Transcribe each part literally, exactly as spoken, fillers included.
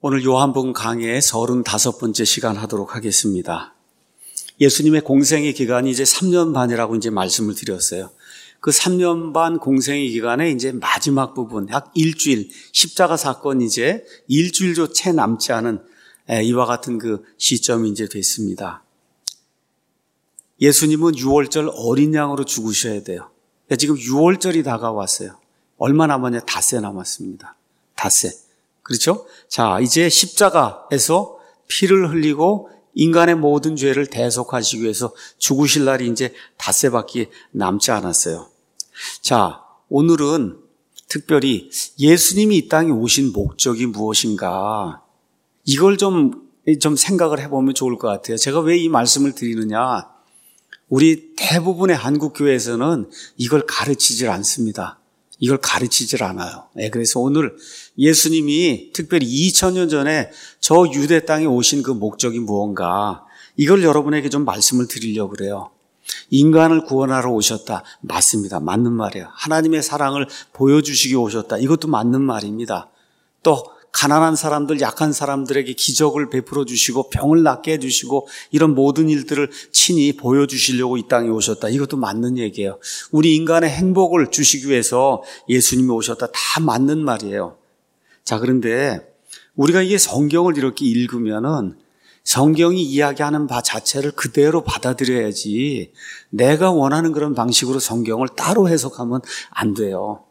오늘 요한복음 강해의 서른다섯 번째 시간 하도록 하겠습니다. 예수님의 공생의 기간이 이제 삼 년 반이라고 이제 말씀을 드렸어요. 그 삼 년 반 공생의 기간에 이제 마지막 부분, 약 일주일, 십자가 사건이 이제 일주일도 채 남지 않은 이와 같은 그 시점이 이제 됐습니다. 예수님은 유월절 어린 양으로 죽으셔야 돼요. 지금 유월절이 다가왔어요. 얼마 남았냐? 닷새 남았습니다. 닷새. 그렇죠? 자, 이제 십자가에서 피를 흘리고 인간의 모든 죄를 대속하시기 위해서 죽으실 날이 이제 닷새밖에 남지 않았어요. 자, 오늘은 특별히 예수님이 이 땅에 오신 목적이 무엇인가? 이걸 좀, 좀 생각을 해보면 좋을 것 같아요. 제가 왜 이 말씀을 드리느냐? 우리 대부분의 한국교회에서는 이걸 가르치질 않습니다. 이걸 가르치질 않아요. 네, 그래서 오늘 예수님이 특별히 이천 년 전에 저 유대 땅에 오신 그 목적이 무언가, 이걸 여러분에게 좀 말씀을 드리려고 그래요. 인간을 구원하러 오셨다. 맞습니다. 맞는 말이에요. 하나님의 사랑을 보여주시기 오셨다. 이것도 맞는 말입니다. 또 가난한 사람들, 약한 사람들에게 기적을 베풀어 주시고 병을 낫게 해주시고 이런 모든 일들을 친히 보여주시려고 이 땅에 오셨다. 이것도 맞는 얘기예요. 우리 인간의 행복을 주시기 위해서 예수님이 오셨다. 다 맞는 말이에요. 자, 그런데 우리가 이게 성경을 이렇게 읽으면은 성경이 이야기하는 바 자체를 그대로 받아들여야지 내가 원하는 그런 방식으로 성경을 따로 해석하면 안 돼요.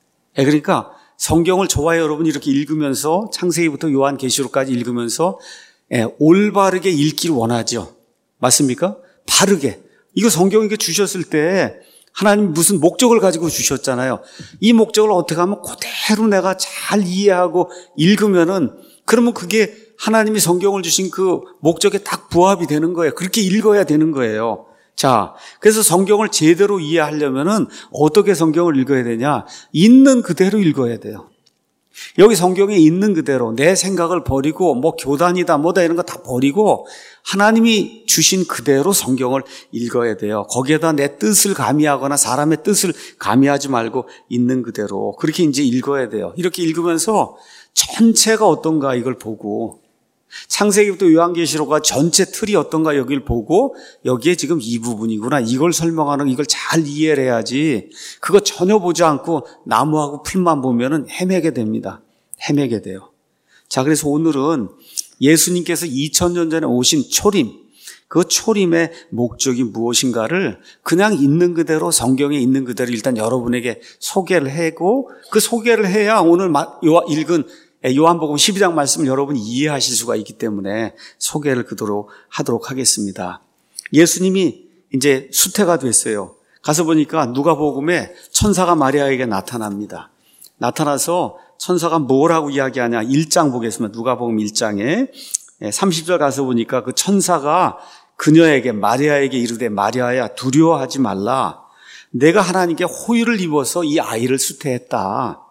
그러니까 성경을 저와 여러분 이렇게 읽으면서 창세기부터 요한계시록까지 읽으면서 예, 올바르게 읽기를 원하죠. 맞습니까? 바르게. 이거 성경 이게 주셨을 때 하나님 무슨 목적을 가지고 주셨잖아요. 이 목적을 어떻게 하면 그대로 내가 잘 이해하고 읽으면은 그러면 그게 하나님이 성경을 주신 그 목적에 딱 부합이 되는 거예요. 그렇게 읽어야 되는 거예요. 자, 그래서 성경을 제대로 이해하려면은 어떻게 성경을 읽어야 되냐? 있는 그대로 읽어야 돼요. 여기 성경에 있는 그대로 내 생각을 버리고 뭐 교단이다 뭐다 이런 거 다 버리고 하나님이 주신 그대로 성경을 읽어야 돼요. 거기에다 내 뜻을 가미하거나 사람의 뜻을 가미하지 말고 있는 그대로 그렇게 이제 읽어야 돼요. 이렇게 읽으면서 전체가 어떤가 이걸 보고 창세기부터 요한계시록과 전체 틀이 어떤가 여기를 보고 여기에 지금 이 부분이구나 이걸 설명하는 이걸 잘 이해를 해야지 그거 전혀 보지 않고 나무하고 풀만 보면은 헤매게 됩니다. 헤매게 돼요. 자, 그래서 오늘은 예수님께서 이천 년 전에 오신 초림, 그 초림의 목적이 무엇인가를 그냥 있는 그대로 성경에 있는 그대로 일단 여러분에게 소개를 하고 그 소개를 해야 오늘 읽은 요한복음 십이 장 말씀을 여러분이 이해하실 수가 있기 때문에 소개를 그대로 하도록 하겠습니다. 예수님이 이제 수태가 됐어요. 가서 보니까 누가복음에 천사가 마리아에게 나타납니다. 나타나서 천사가 뭐라고 이야기하냐 일 장 보겠습니다. 누가복음 일 장에 삼십 절 가서 보니까 그 천사가 그녀에게 마리아에게 이르되 마리아야 두려워하지 말라. 내가 하나님께 호의를 입어서 이 아이를 수태했다.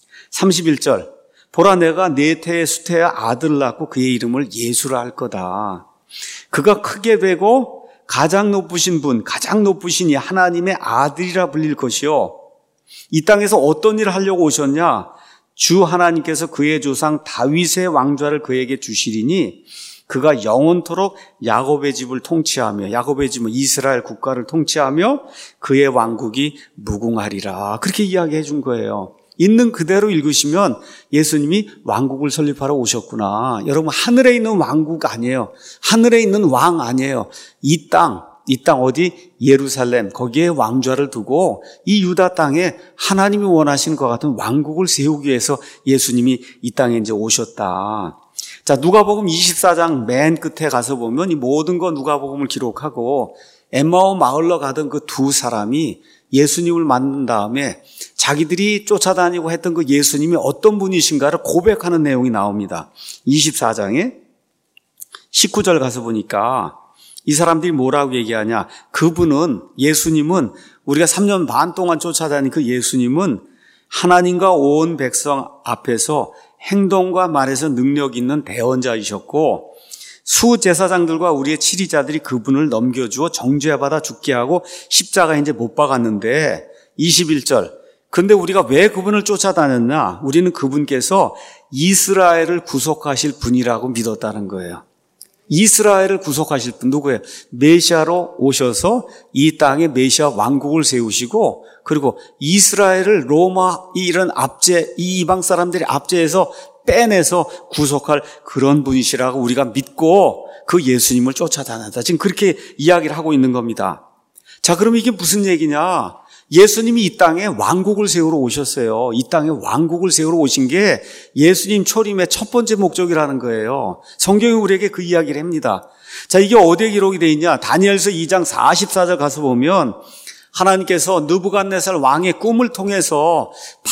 삼십일 절 보라 내가 네 태의 수태에 아들을 낳고 그의 이름을 예수라 할 거다. 그가 크게 되고 가장 높으신 분, 가장 높으신 이 하나님의 아들이라 불릴 것이요. 이 땅에서 어떤 일을 하려고 오셨냐? 주 하나님께서 그의 조상 다윗의 왕좌를 그에게 주시리니 그가 영원토록 야곱의 집을 통치하며 야곱의 집은 이스라엘 국가를 통치하며 그의 왕국이 무궁하리라. 그렇게 이야기해 준 거예요. 있는 그대로 읽으시면 예수님이 왕국을 설립하러 오셨구나. 여러분 하늘에 있는 왕국 아니에요. 하늘에 있는 왕 아니에요. 이 땅, 이 땅 어디? 예루살렘 거기에 왕좌를 두고 이 유다 땅에 하나님이 원하시는 것 같은 왕국을 세우기 위해서 예수님이 이 땅에 이제 오셨다. 자, 누가복음 이십사 장 맨 끝에 가서 보면 이 모든 거 누가복음을 기록하고 엠마오 마을로 가던 그 두 사람이 예수님을 만난 다음에 자기들이 쫓아다니고 했던 그 예수님이 어떤 분이신가를 고백하는 내용이 나옵니다. 이십사 장에 십구 절 가서 보니까 이 사람들이 뭐라고 얘기하냐. 그분은 예수님은 우리가 삼 년 반 동안 쫓아다닌 그 예수님은 하나님과 온 백성 앞에서 행동과 말에서 능력 있는 대언자이셨고 수제사장들과 우리의 치리자들이 그분을 넘겨주어 정죄받아 죽게 하고 십자가에 이제 못 박았는데 이십일 절 근데 우리가 왜 그분을 쫓아다녔나? 우리는 그분께서 이스라엘을 구속하실 분이라고 믿었다는 거예요. 이스라엘을 구속하실 분 누구예요? 메시아로 오셔서 이 땅에 메시아 왕국을 세우시고 그리고 이스라엘을 로마 이런 압제, 이 이방 사람들의 압제에서 빼내서 구속할 그런 분이시라고 우리가 믿고 그 예수님을 쫓아다녔다. 지금 그렇게 이야기를 하고 있는 겁니다. 자, 그럼 이게 무슨 얘기냐? 예수님이 이 땅에 왕국을 세우러 오셨어요. 이 땅에 왕국을 세우러 오신 게 예수님 초림의 첫 번째 목적이라는 거예요. 성경이 우리에게 그 이야기를 합니다. 자, 이게 어디에 기록이 되어 있냐? 다니엘서 이 장 사십사 절 가서 보면 하나님께서 느부갓네살 왕의 꿈을 통해서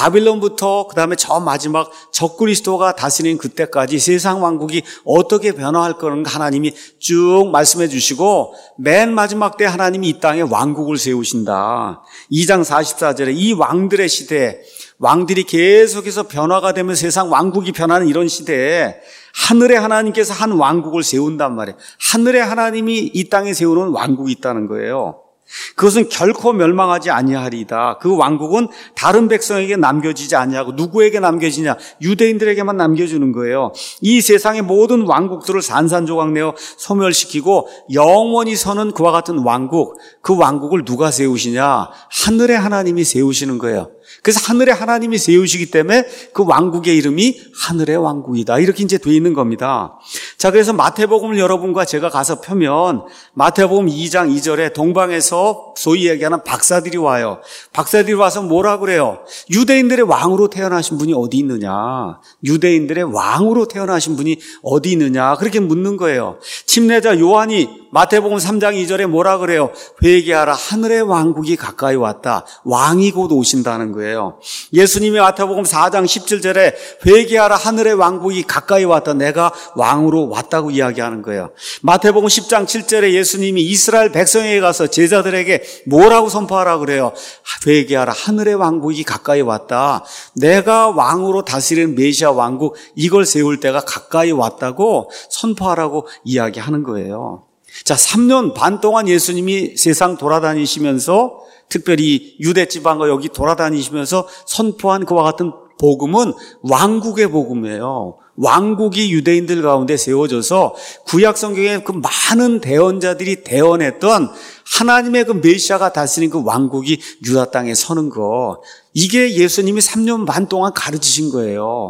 바빌론부터 그 다음에 저 마지막 적그리스도가 다스리는 그때까지 세상 왕국이 어떻게 변화할 거는 하나님이 쭉 말씀해 주시고 맨 마지막 때 하나님이 이 땅에 왕국을 세우신다. 이 장 사십사 절에 이 왕들의 시대에 왕들이 계속해서 변화가 되면 세상 왕국이 변하는 이런 시대에 하늘의 하나님께서 한 왕국을 세운단 말이에요. 하늘의 하나님이 이 땅에 세우는 왕국이 있다는 거예요. 그것은 결코 멸망하지 아니하리이다. 그 왕국은 다른 백성에게 남겨지지 아니하고 누구에게 남겨지냐? 유대인들에게만 남겨주는 거예요. 이 세상의 모든 왕국들을 산산조각내어 소멸시키고 영원히 서는 그와 같은 왕국, 그 왕국을 누가 세우시냐? 하늘의 하나님이 세우시는 거예요. 그래서 하늘의 하나님이 세우시기 때문에 그 왕국의 이름이 하늘의 왕국이다. 이렇게 이제 돼 있는 겁니다. 자, 그래서 마태복음을 여러분과 제가 가서 펴면 마태복음 이 장 이 절에 동방에서 소위 얘기하는 박사들이 와요. 박사들이 와서 뭐라 그래요? 유대인들의 왕으로 태어나신 분이 어디 있느냐? 유대인들의 왕으로 태어나신 분이 어디 있느냐? 그렇게 묻는 거예요. 침례자 요한이 마태복음 삼 장 이 절에 뭐라 그래요? 회개하라, 하늘의 왕국이 가까이 왔다. 왕이 곧 오신다는 거예요. 예수님이 마태복음 사 장 십칠 절에 회개하라, 하늘의 왕국이 가까이 왔다. 내가 왕으로 왔다고 이야기하는 거예요. 마태복음 십 장 칠 절에 예수님이 이스라엘 백성에게 가서 제자들에게 뭐라고 선포하라 그래요? 회개하라, 하늘의 왕국이 가까이 왔다. 내가 왕으로 다스리는 메시아 왕국, 이걸 세울 때가 가까이 왔다고 선포하라고 이야기하는 거예요. 자, 삼 년 반 동안 예수님이 세상 돌아다니시면서 특별히 유대 지방과 여기 돌아다니시면서 선포한 그와 같은 복음은 왕국의 복음이에요. 왕국이 유대인들 가운데 세워져서 구약 성경에 그 많은 대언자들이 대언했던 하나님의 그 메시아가 다스린 그 왕국이 유다 땅에 서는 거, 이게 예수님이 삼 년 반 동안 가르치신 거예요.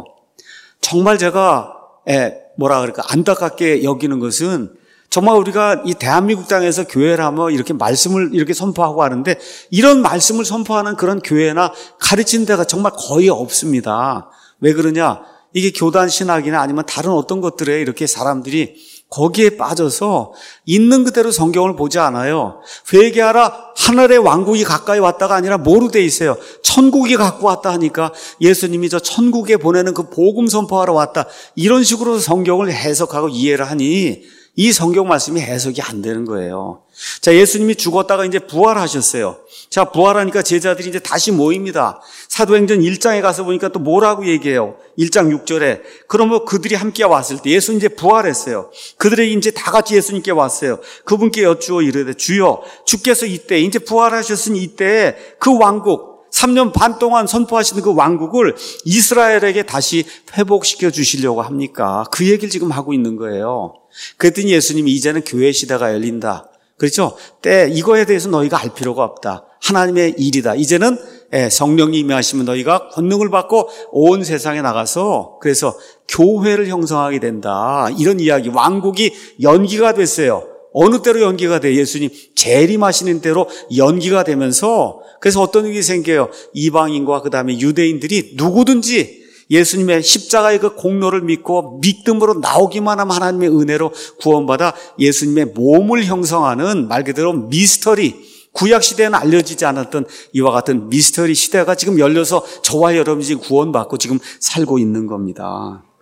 정말 제가 에, 뭐라 그럴까 안타깝게 여기는 것은 정말 우리가 이 대한민국 땅에서 교회를 하면 이렇게 말씀을 이렇게 선포하고 하는데 이런 말씀을 선포하는 그런 교회나 가르치는 데가 정말 거의 없습니다. 왜 그러냐? 이게 교단 신학이나 아니면 다른 어떤 것들에 이렇게 사람들이 거기에 빠져서 있는 그대로 성경을 보지 않아요. 회개하라, 하늘의 왕국이 가까이 왔다가 아니라 뭐로 돼 있어요? 천국이 갖고 왔다 하니까 예수님이 저 천국에 보내는 그 복음 선포하러 왔다, 이런 식으로 성경을 해석하고 이해를 하니 이 성경 말씀이 해석이 안 되는 거예요. 자, 예수님이 죽었다가 이제 부활하셨어요. 자, 부활하니까 제자들이 이제 다시 모입니다. 사도행전 일 장에 가서 보니까 또 뭐라고 얘기해요? 일 장 육 절에. 그러면 그들이 함께 왔을 때 예수님 이제 부활했어요. 그들이 이제 다 같이 예수님께 왔어요. 그분께 여쭈어 이르되 주여, 주께서 이때 이제 부활하셨으니 이때 그 왕국, 삼 년 반 동안 선포하시는 그 왕국을 이스라엘에게 다시 회복시켜 주시려고 합니까? 그 얘기를 지금 하고 있는 거예요. 그랬더니 예수님이 이제는 교회 시대가 열린다. 그렇죠? 때 이거에 대해서 너희가 알 필요가 없다. 하나님의 일이다. 이제는 성령이 임하시면 너희가 권능을 받고 온 세상에 나가서 그래서 교회를 형성하게 된다. 이런 이야기. 왕국이 연기가 됐어요. 어느 때로 연기가 돼요? 예수님 재림하시는 때로 연기가 되면서 그래서 어떤 일이 생겨요? 이방인과 그 다음에 유대인들이 누구든지 예수님의 십자가의 그 공로를 믿고 믿음으로 나오기만 하면 하나님의 은혜로 구원받아 예수님의 몸을 형성하는 말 그대로 미스터리, 구약 시대에는 알려지지 않았던 이와 같은 미스터리 시대가 지금 열려서 저와 여러분이 지금 구원받고 지금 살고 있는 겁니다.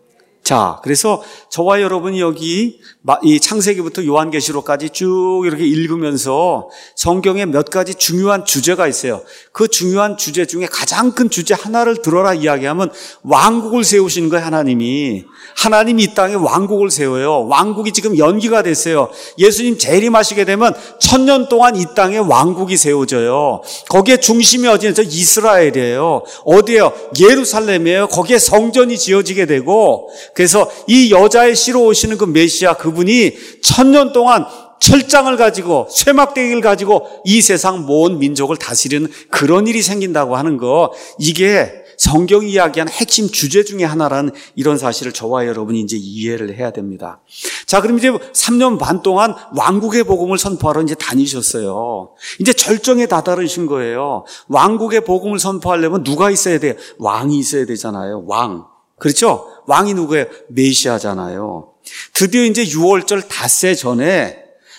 자, 그래서 저와 여러분이 여기 이 창세기부터 요한계시록까지 쭉 이렇게 읽으면서 성경에 몇 가지 중요한 주제가 있어요. 그 중요한 주제 중에 가장 큰 주제 하나를 들어라 이야기하면 왕국을 세우시는 거예요, 하나님이. 하나님이 이 땅에 왕국을 세워요. 왕국이 지금 연기가 됐어요. 예수님 재림하시게 되면 천년 동안 이 땅에 왕국이 세워져요. 거기에 중심이 어디죠? 이스라엘이에요. 어디예요? 예루살렘이에요. 거기에 성전이 지어지게 되고, 그래서 이 여자의 씨로 오시는 그 메시아 그분이 천년 동안 철장을 가지고 쇠막대기를 가지고 이 세상 모든 민족을 다스리는 그런 일이 생긴다고 하는 거, 이게 성경이 이야기하는 핵심 주제 중에 하나라는 이런 사실을 저와 여러분이 이제 이해를 해야 됩니다. 자, 그럼 이제 삼 년 반 동안 왕국의 복음을 선포하러 이제 다니셨어요. 이제 절정에 다다르신 거예요. 왕국의 복음을 선포하려면 누가 있어야 돼요? 왕이 있어야 되잖아요. 왕. 그렇죠? 왕이 누구예요? 메시아잖아요. 드디어 이제 유월절 닷새 전에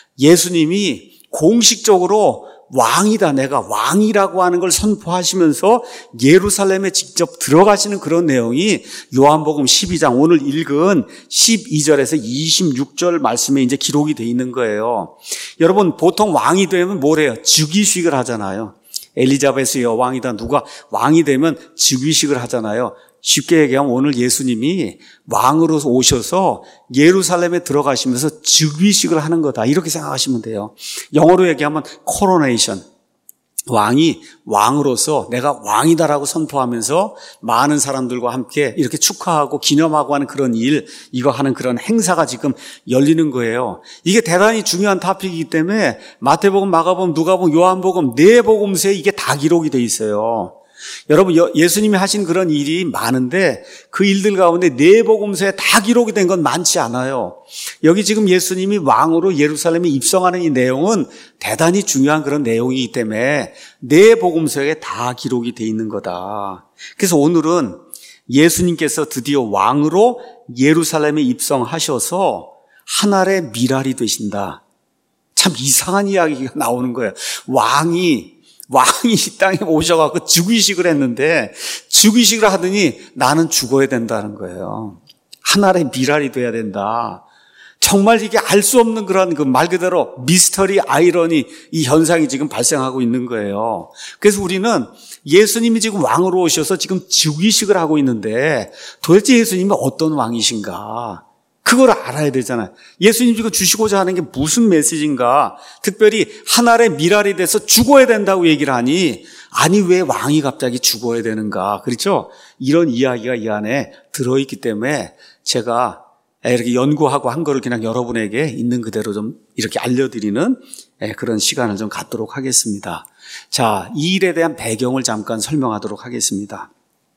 예수님이 공식적으로 왕이다, 내가 왕이라고 하는 걸 선포하시면서 예루살렘에 직접 들어가시는 그런 내용이 요한복음 십이 장 오늘 읽은 십이 절에서 이십육 절 말씀에 이제 기록이 되어 있는 거예요. 여러분, 보통 왕이 되면 뭐래요? 즉위식을 하잖아요. 엘리자베스 여왕이다, 누가 왕이 되면 즉위식을 하잖아요. 쉽게 얘기하면 오늘 예수님이 왕으로 오셔서 예루살렘에 들어가시면서 즉위식을 하는 거다, 이렇게 생각하시면 돼요. 영어로 얘기하면 코로네이션. 왕이 왕으로서 내가 왕이다라고 선포하면서 많은 사람들과 함께 이렇게 축하하고 기념하고 하는 그런 일, 이거 하는 그런 행사가 지금 열리는 거예요. 이게 대단히 중요한 토픽이기 때문에 마태복음, 마가복음, 누가복음, 요한복음 네 복음서에 이게 다 기록이 돼 있어요. 여러분, 예수님이 하신 그런 일이 많은데 그 일들 가운데 네 복음서에 다 기록이 된 건 많지 않아요. 여기 지금 예수님이 왕으로 예루살렘에 입성하는 이 내용은 대단히 중요한 그런 내용이기 때문에 네 복음서에 다 기록이 돼 있는 거다. 그래서 오늘은 예수님께서 드디어 왕으로 예루살렘에 입성하셔서 하늘의 미랄이 되신다. 참 이상한 이야기가 나오는 거예요. 왕이 왕이 이 땅에 오셔갖고 즉위식을 했는데 즉위식을 하더니 나는 죽어야 된다는 거예요. 하늘의 미랄이 돼야 된다. 정말 이게 알 수 없는 그런 그 말 그대로 미스터리 아이러니, 이 현상이 지금 발생하고 있는 거예요. 그래서 우리는 예수님이 지금 왕으로 오셔서 지금 즉위식을 하고 있는데 도대체 예수님이 어떤 왕이신가? 그걸 알아야 되잖아요. 예수님 지금 주시고자 하는 게 무슨 메시지인가? 특별히 하늘의 미랄이 돼서 죽어야 된다고 얘기를 하니, 아니 왜 왕이 갑자기 죽어야 되는가? 그렇죠? 이런 이야기가 이 안에 들어있기 때문에 제가 이렇게 연구하고 한 거를 그냥 여러분에게 있는 그대로 좀 이렇게 알려드리는 그런 시간을 좀 갖도록 하겠습니다. 자, 이 일에 대한 배경을 잠깐 설명하도록 하겠습니다.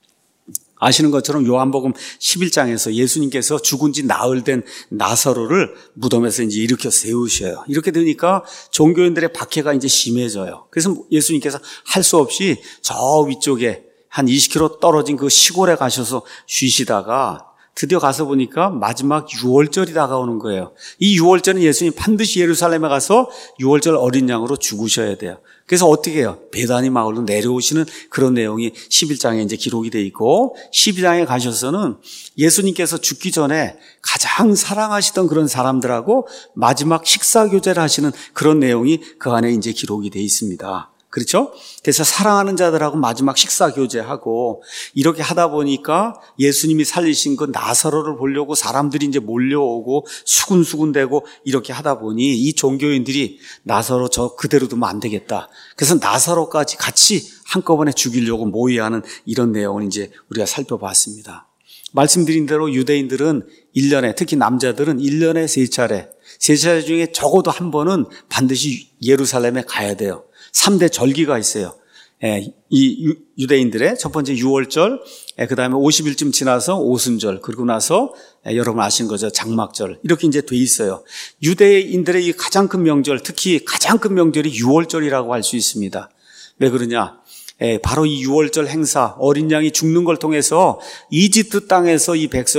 아시는 것처럼 요한복음 십일 장에서 예수님께서 죽은 지 나흘 된 나사로를 무덤에서 이제 일으켜 세우셔요. 이렇게 되니까 종교인들의 박해가 이제 심해져요. 그래서 예수님께서 할 수 없이 저 위쪽에 한 이십 킬로미터 떨어진 그 시골에 가셔서 쉬시다가 드디어 가서 보니까 마지막 유월절이 다가오는 거예요. 이 유월절은 예수님이 반드시 예루살렘에 가서 유월절 어린 양으로 죽으셔야 돼요. 그래서 어떻게 해요? 베다니 마을로 내려오시는 그런 내용이 십일 장에 이제 기록이 돼 있고, 십이 장에 가셔서는 예수님께서 죽기 전에 가장 사랑하시던 그런 사람들하고 마지막 식사 교제를 하시는 그런 내용이 그 안에 이제 기록이 돼 있습니다. 그렇죠? 그래서 사랑하는 자들하고 마지막 식사 교제하고 이렇게 하다 보니까 예수님이 살리신 그 나사로를 보려고 사람들이 이제 몰려오고 수군수군대고 이렇게 하다 보니 이 종교인들이 나사로 저 그대로 두면 안 되겠다. 그래서 나사로까지 같이 한꺼번에 죽이려고 모의하는 이런 내용을 이제 우리가 살펴봤습니다. 말씀드린 대로 유대인들은 일 년에, 특히 남자들은 일 년에 세 차례, 세 차례 중에 적어도 한 번은 반드시 예루살렘에 가야 돼요. 삼 대 절기가 있어요. 예, 이 유대인들의 첫 번째 유월절, 예, 그 다음에 오십 일쯤 지나서 오순절, 그리고 나서 예, 여러분 아시는 거죠, 장막절, 이렇게 이제 돼 있어요. 유대인들의 이 가장 큰 명절, 특히 가장 큰 명절이 유월절이라고 할 수 있습니다. 왜 그러냐? 예, 바로 이 유월절 행사, 어린 양이 죽는 걸 통해서 이집트 땅에서 이 백성이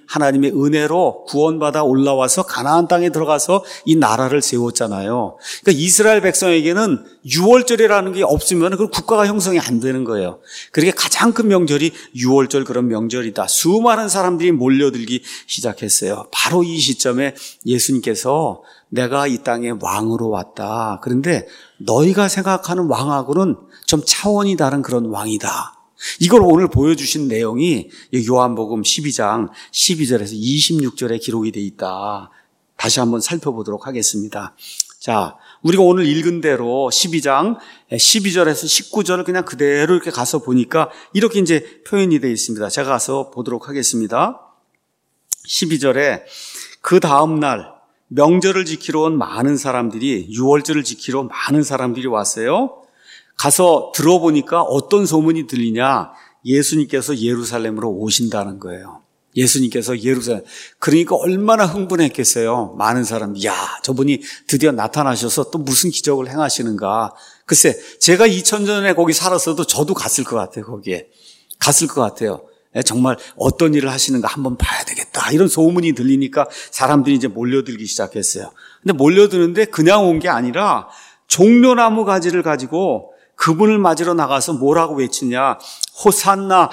하나님의 은혜로 구원받아 올라와서 가나안 땅에 들어가서 이 나라를 세웠잖아요. 그러니까 이스라엘 백성에게는 유월절이라는 게 없으면 그 국가가 형성이 안 되는 거예요. 그렇게 가장 큰 명절이 유월절 그런 명절이다. 수많은 사람들이 몰려들기 시작했어요. 바로 이 시점에 예수님께서 내가 이 땅에 왕으로 왔다. 그런데 너희가 생각하는 왕하고는 좀 차원이 다른 그런 왕이다. 이걸 오늘 보여주신 내용이 요한복음 십이 장 십이 절에서 이십육 절에 기록이 되어 있다. 다시 한번 살펴보도록 하겠습니다. 자, 우리가 오늘 읽은 대로 십이 장 십이 절에서 십구 절을 그냥 그대로 이렇게 가서 보니까 이렇게 이제 표현이 되어 있습니다. 제가 가서 보도록 하겠습니다. 십이 절에 그 다음 날 명절을 지키러 온 많은 사람들이, 유월절을 지키러 많은 사람들이 왔어요. 가서 들어보니까 어떤 소문이 들리냐? 예수님께서 예루살렘으로 오신다는 거예요. 예수님께서 예루살렘. 그러니까 얼마나 흥분했겠어요. 많은 사람들이. 야, 저분이 드디어 나타나셔서 또 무슨 기적을 행하시는가. 글쎄, 제가 이천 년 전에 거기 살았어도 저도 갔을 것 같아요. 거기에. 갔을 것 같아요. 정말 어떤 일을 하시는가 한번 봐야 되겠다. 이런 소문이 들리니까 사람들이 이제 몰려들기 시작했어요. 근데 몰려드는데 그냥 온 게 아니라 종려나무 가지를 가지고 그분을 맞으러 나가서 뭐라고 외치냐? 호산나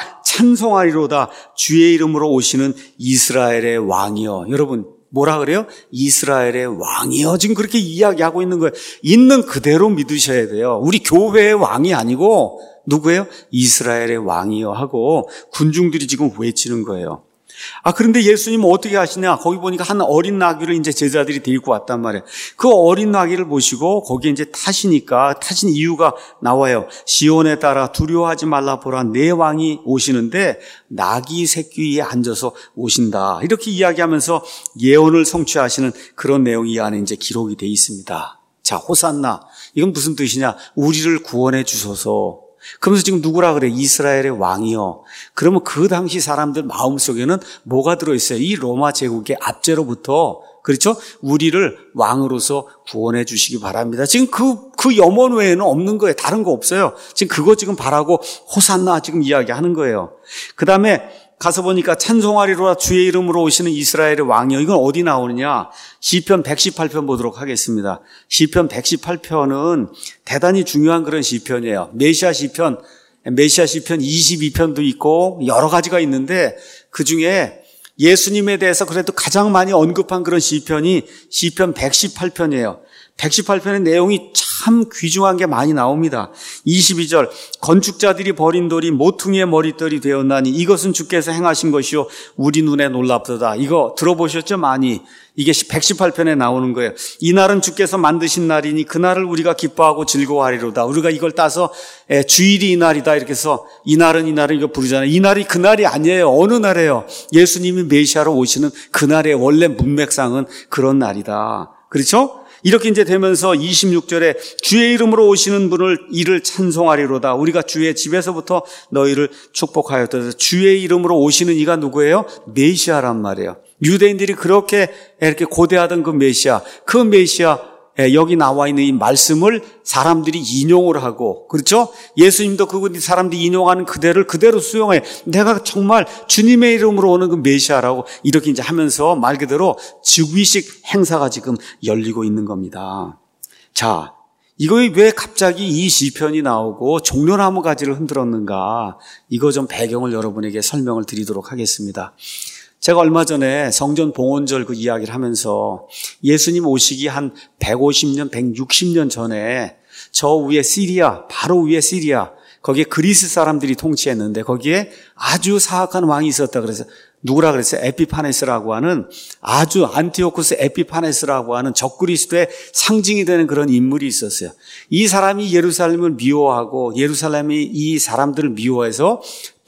찬송하리로다 주의 이름으로 오시는 이스라엘의 왕이여. 여러분 뭐라 그래요? 이스라엘의 왕이여. 지금 그렇게 이야기하고 있는 거예요. 있는 그대로 믿으셔야 돼요. 우리 교회의 왕이 아니고 누구예요? 이스라엘의 왕이여 하고 군중들이 지금 외치는 거예요. 아, 그런데 예수님은 어떻게 하시냐? 거기 보니까 한 어린 나귀를 이제 제자들이 데리고 왔단 말이에요. 그 어린 나귀를 보시고 거기에 이제 타시니까, 타신 이유가 나와요. 시온에 따라 두려워하지 말라 보라 내 왕이 오시는데 나귀 새끼 위에 앉아서 오신다. 이렇게 이야기하면서 예언을 성취하시는 그런 내용이 이 안에 이제 기록이 되어 있습니다. 자, 호산나. 이건 무슨 뜻이냐? 우리를 구원해 주소서. 그러면서 지금 누구라 그래? 이스라엘의 왕이요. 그러면 그 당시 사람들 마음속에는 뭐가 들어있어요? 이 로마 제국의 압제로부터, 그렇죠? 우리를 왕으로서 구원해 주시기 바랍니다. 지금 그, 그 염원 외에는 없는 거예요. 다른 거 없어요. 지금 그거 지금 바라고 호산나 지금 이야기하는 거예요. 그 다음에 가서 보니까 찬송하리로라 주의 이름으로 오시는 이스라엘의 왕이요. 이건 어디 나오느냐? 시편 백십팔 편 보도록 하겠습니다. 시편 백십팔 편은 대단히 중요한 그런 시편이에요. 메시아 시편, 메시아 시편 이십이 편도 있고 여러 가지가 있는데 그중에 예수님에 대해서 그래도 가장 많이 언급한 그런 시편이 시편 백십팔 편이에요. 백십팔 편의 내용이 참 귀중한 게 많이 나옵니다. 이십이 절 건축자들이 버린 돌이 모퉁이의 머릿돌이 되었나니 이것은 주께서 행하신 것이요 우리 눈에 놀랍도다. 이거 들어보셨죠? 많이. 이게 백십팔 편에 나오는 거예요. 이날은 주께서 만드신 날이니 그날을 우리가 기뻐하고 즐거워하리로다. 우리가 이걸 따서 주일이 이날이다 이렇게 해서 이날은 이날은 이거 부르잖아요. 이날이 그날이 아니에요. 어느 날이에요? 예수님이 메시아로 오시는 그날의 원래 문맥상은 그런 날이다. 그렇죠? 이렇게 이제 되면서 이십육 절에 주의 이름으로 오시는 분을 이를 찬송하리로다. 우리가 주의 집에서부터 너희를 축복하였다. 주의 이름으로 오시는 이가 누구예요? 메시아란 말이에요. 유대인들이 그렇게 이렇게 고대하던 그 메시아, 그 메시아 여기 나와 있는 이 말씀을 사람들이 인용을 하고, 그렇죠? 예수님도 그 사람들이 인용하는 그대를 그대로 수용해. 내가 정말 주님의 이름으로 오는 그 메시아라고 이렇게 이제 하면서 말 그대로 즉위식 행사가 지금 열리고 있는 겁니다. 자, 이거 왜 갑자기 이 시편이 나오고 종려나무 가지를 흔들었는가? 이거 좀 배경을 여러분에게 설명을 드리도록 하겠습니다. 제가 얼마 전에 성전 봉헌절 그 이야기를 하면서 예수님 오시기 한 백오십 년, 백육십 년 전에 저 위에 시리아, 바로 위에 시리아, 거기에 그리스 사람들이 통치했는데 거기에 아주 사악한 왕이 있었다 그래서 누구라 그랬어요? 에피파네스라고 하는 아주 안티오쿠스 에피파네스라고 하는 적그리스도의 상징이 되는 그런 인물이 있었어요. 이 사람이 예루살렘을 미워하고 예루살렘이 이 사람들을 미워해서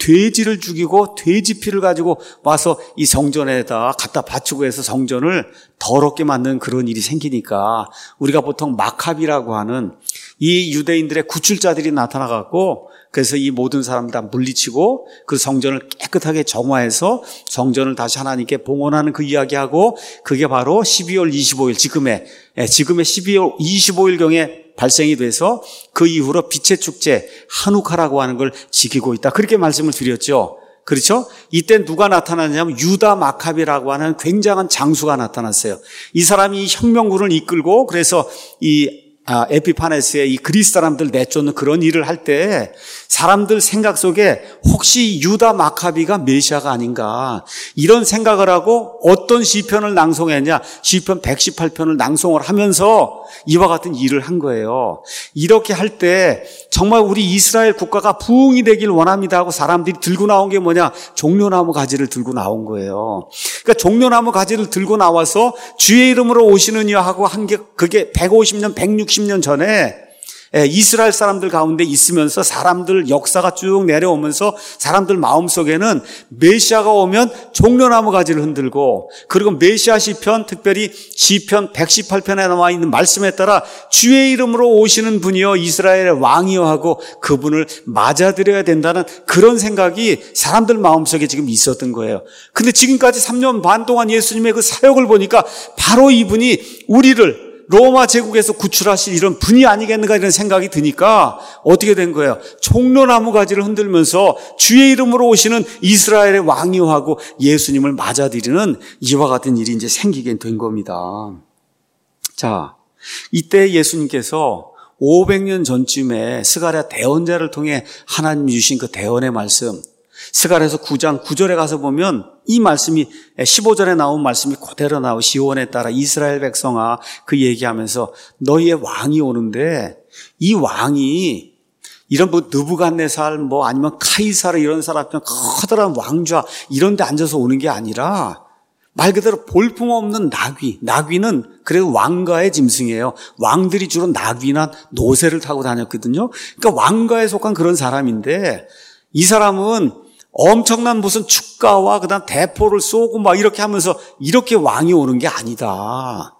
돼지를 죽이고 돼지 피를 가지고 와서 이 성전에다 갖다 바치고 해서 성전을 더럽게 만드는 그런 일이 생기니까 우리가 보통 마카비라고 하는 이 유대인들의 구출자들이 나타나갖고 그래서 이 모든 사람들 다 물리치고 그 성전을 깨끗하게 정화해서 성전을 다시 하나님께 봉헌하는 그 이야기하고 그게 바로 십이월 이십오일 지금의 지금의 십이월 이십오일경에 발생이 돼서 그 이후로 빛의 축제 하누카라고 하는 걸 지키고 있다. 그렇게 말씀을 드렸죠. 그렇죠? 이때 누가 나타나냐면 유다 마카비라고 하는 굉장한 장수가 나타났어요. 이 사람이 혁명군을 이끌고 그래서 이 아, 에피파네스의 이 그리스 사람들 내쫓는 그런 일을 할 때 사람들 생각 속에 혹시 유다 마카비가 메시아가 아닌가 이런 생각을 하고 어떤 시편을 낭송했냐, 시편 백십팔 편을 낭송을 하면서 이와 같은 일을 한 거예요. 이렇게 할 때 정말 우리 이스라엘 국가가 부흥이 되길 원합니다 하고 사람들이 들고 나온 게 뭐냐, 종려나무 가지를 들고 나온 거예요. 그러니까 종려나무 가지를 들고 나와서 주의 이름으로 오시는 이여 하고 한 게 그게 백오십 년 백육십 년 전에 이스라엘 사람들 가운데 있으면서 사람들 역사가 쭉 내려오면서 사람들 마음속에는 메시아가 오면 종려나무 가지를 흔들고, 그리고 메시아 시편, 특별히 시편 백십팔 편에 나와 있는 말씀에 따라 주의 이름으로 오시는 분이여 이스라엘의 왕이여 하고 그분을 맞아들여야 된다는 그런 생각이 사람들 마음속에 지금 있었던 거예요. 근데 지금까지 삼 년 반 동안 예수님의 그 사역을 보니까 바로 이분이 우리를 로마 제국에서 구출하실 이런 분이 아니겠는가 이런 생각이 드니까 어떻게 된 거예요? 종려나무 가지를 흔들면서 주의 이름으로 오시는 이스라엘의 왕이여 하고 예수님을 맞아들이는 이와 같은 일이 이제 생기게 된 겁니다. 자, 이때 예수님께서 오백 년 전쯤에 스가랴 대언자를 통해 하나님이 주신 그 대언의 말씀, 스가랴서 구 장 구 절에 가서 보면 이 말씀이 십오 절에 나온 말씀이 그대로 나오고, 시온에 따라 이스라엘 백성아, 그 얘기하면서 너희의 왕이 오는데 이 왕이 이런 뭐 느부갓네살 뭐 아니면 카이사르 이런 사람 커다란 왕좌 이런 데 앉아서 오는 게 아니라 말 그대로 볼품없는 나귀, 나귀는 그래도 왕가의 짐승이에요. 왕들이 주로 나귀나 노새를 타고 다녔거든요. 그러니까 왕가에 속한 그런 사람인데 이 사람은 엄청난 무슨 축가와 그다음 대포를 쏘고 막 이렇게 하면서 이렇게 왕이 오는 게 아니다.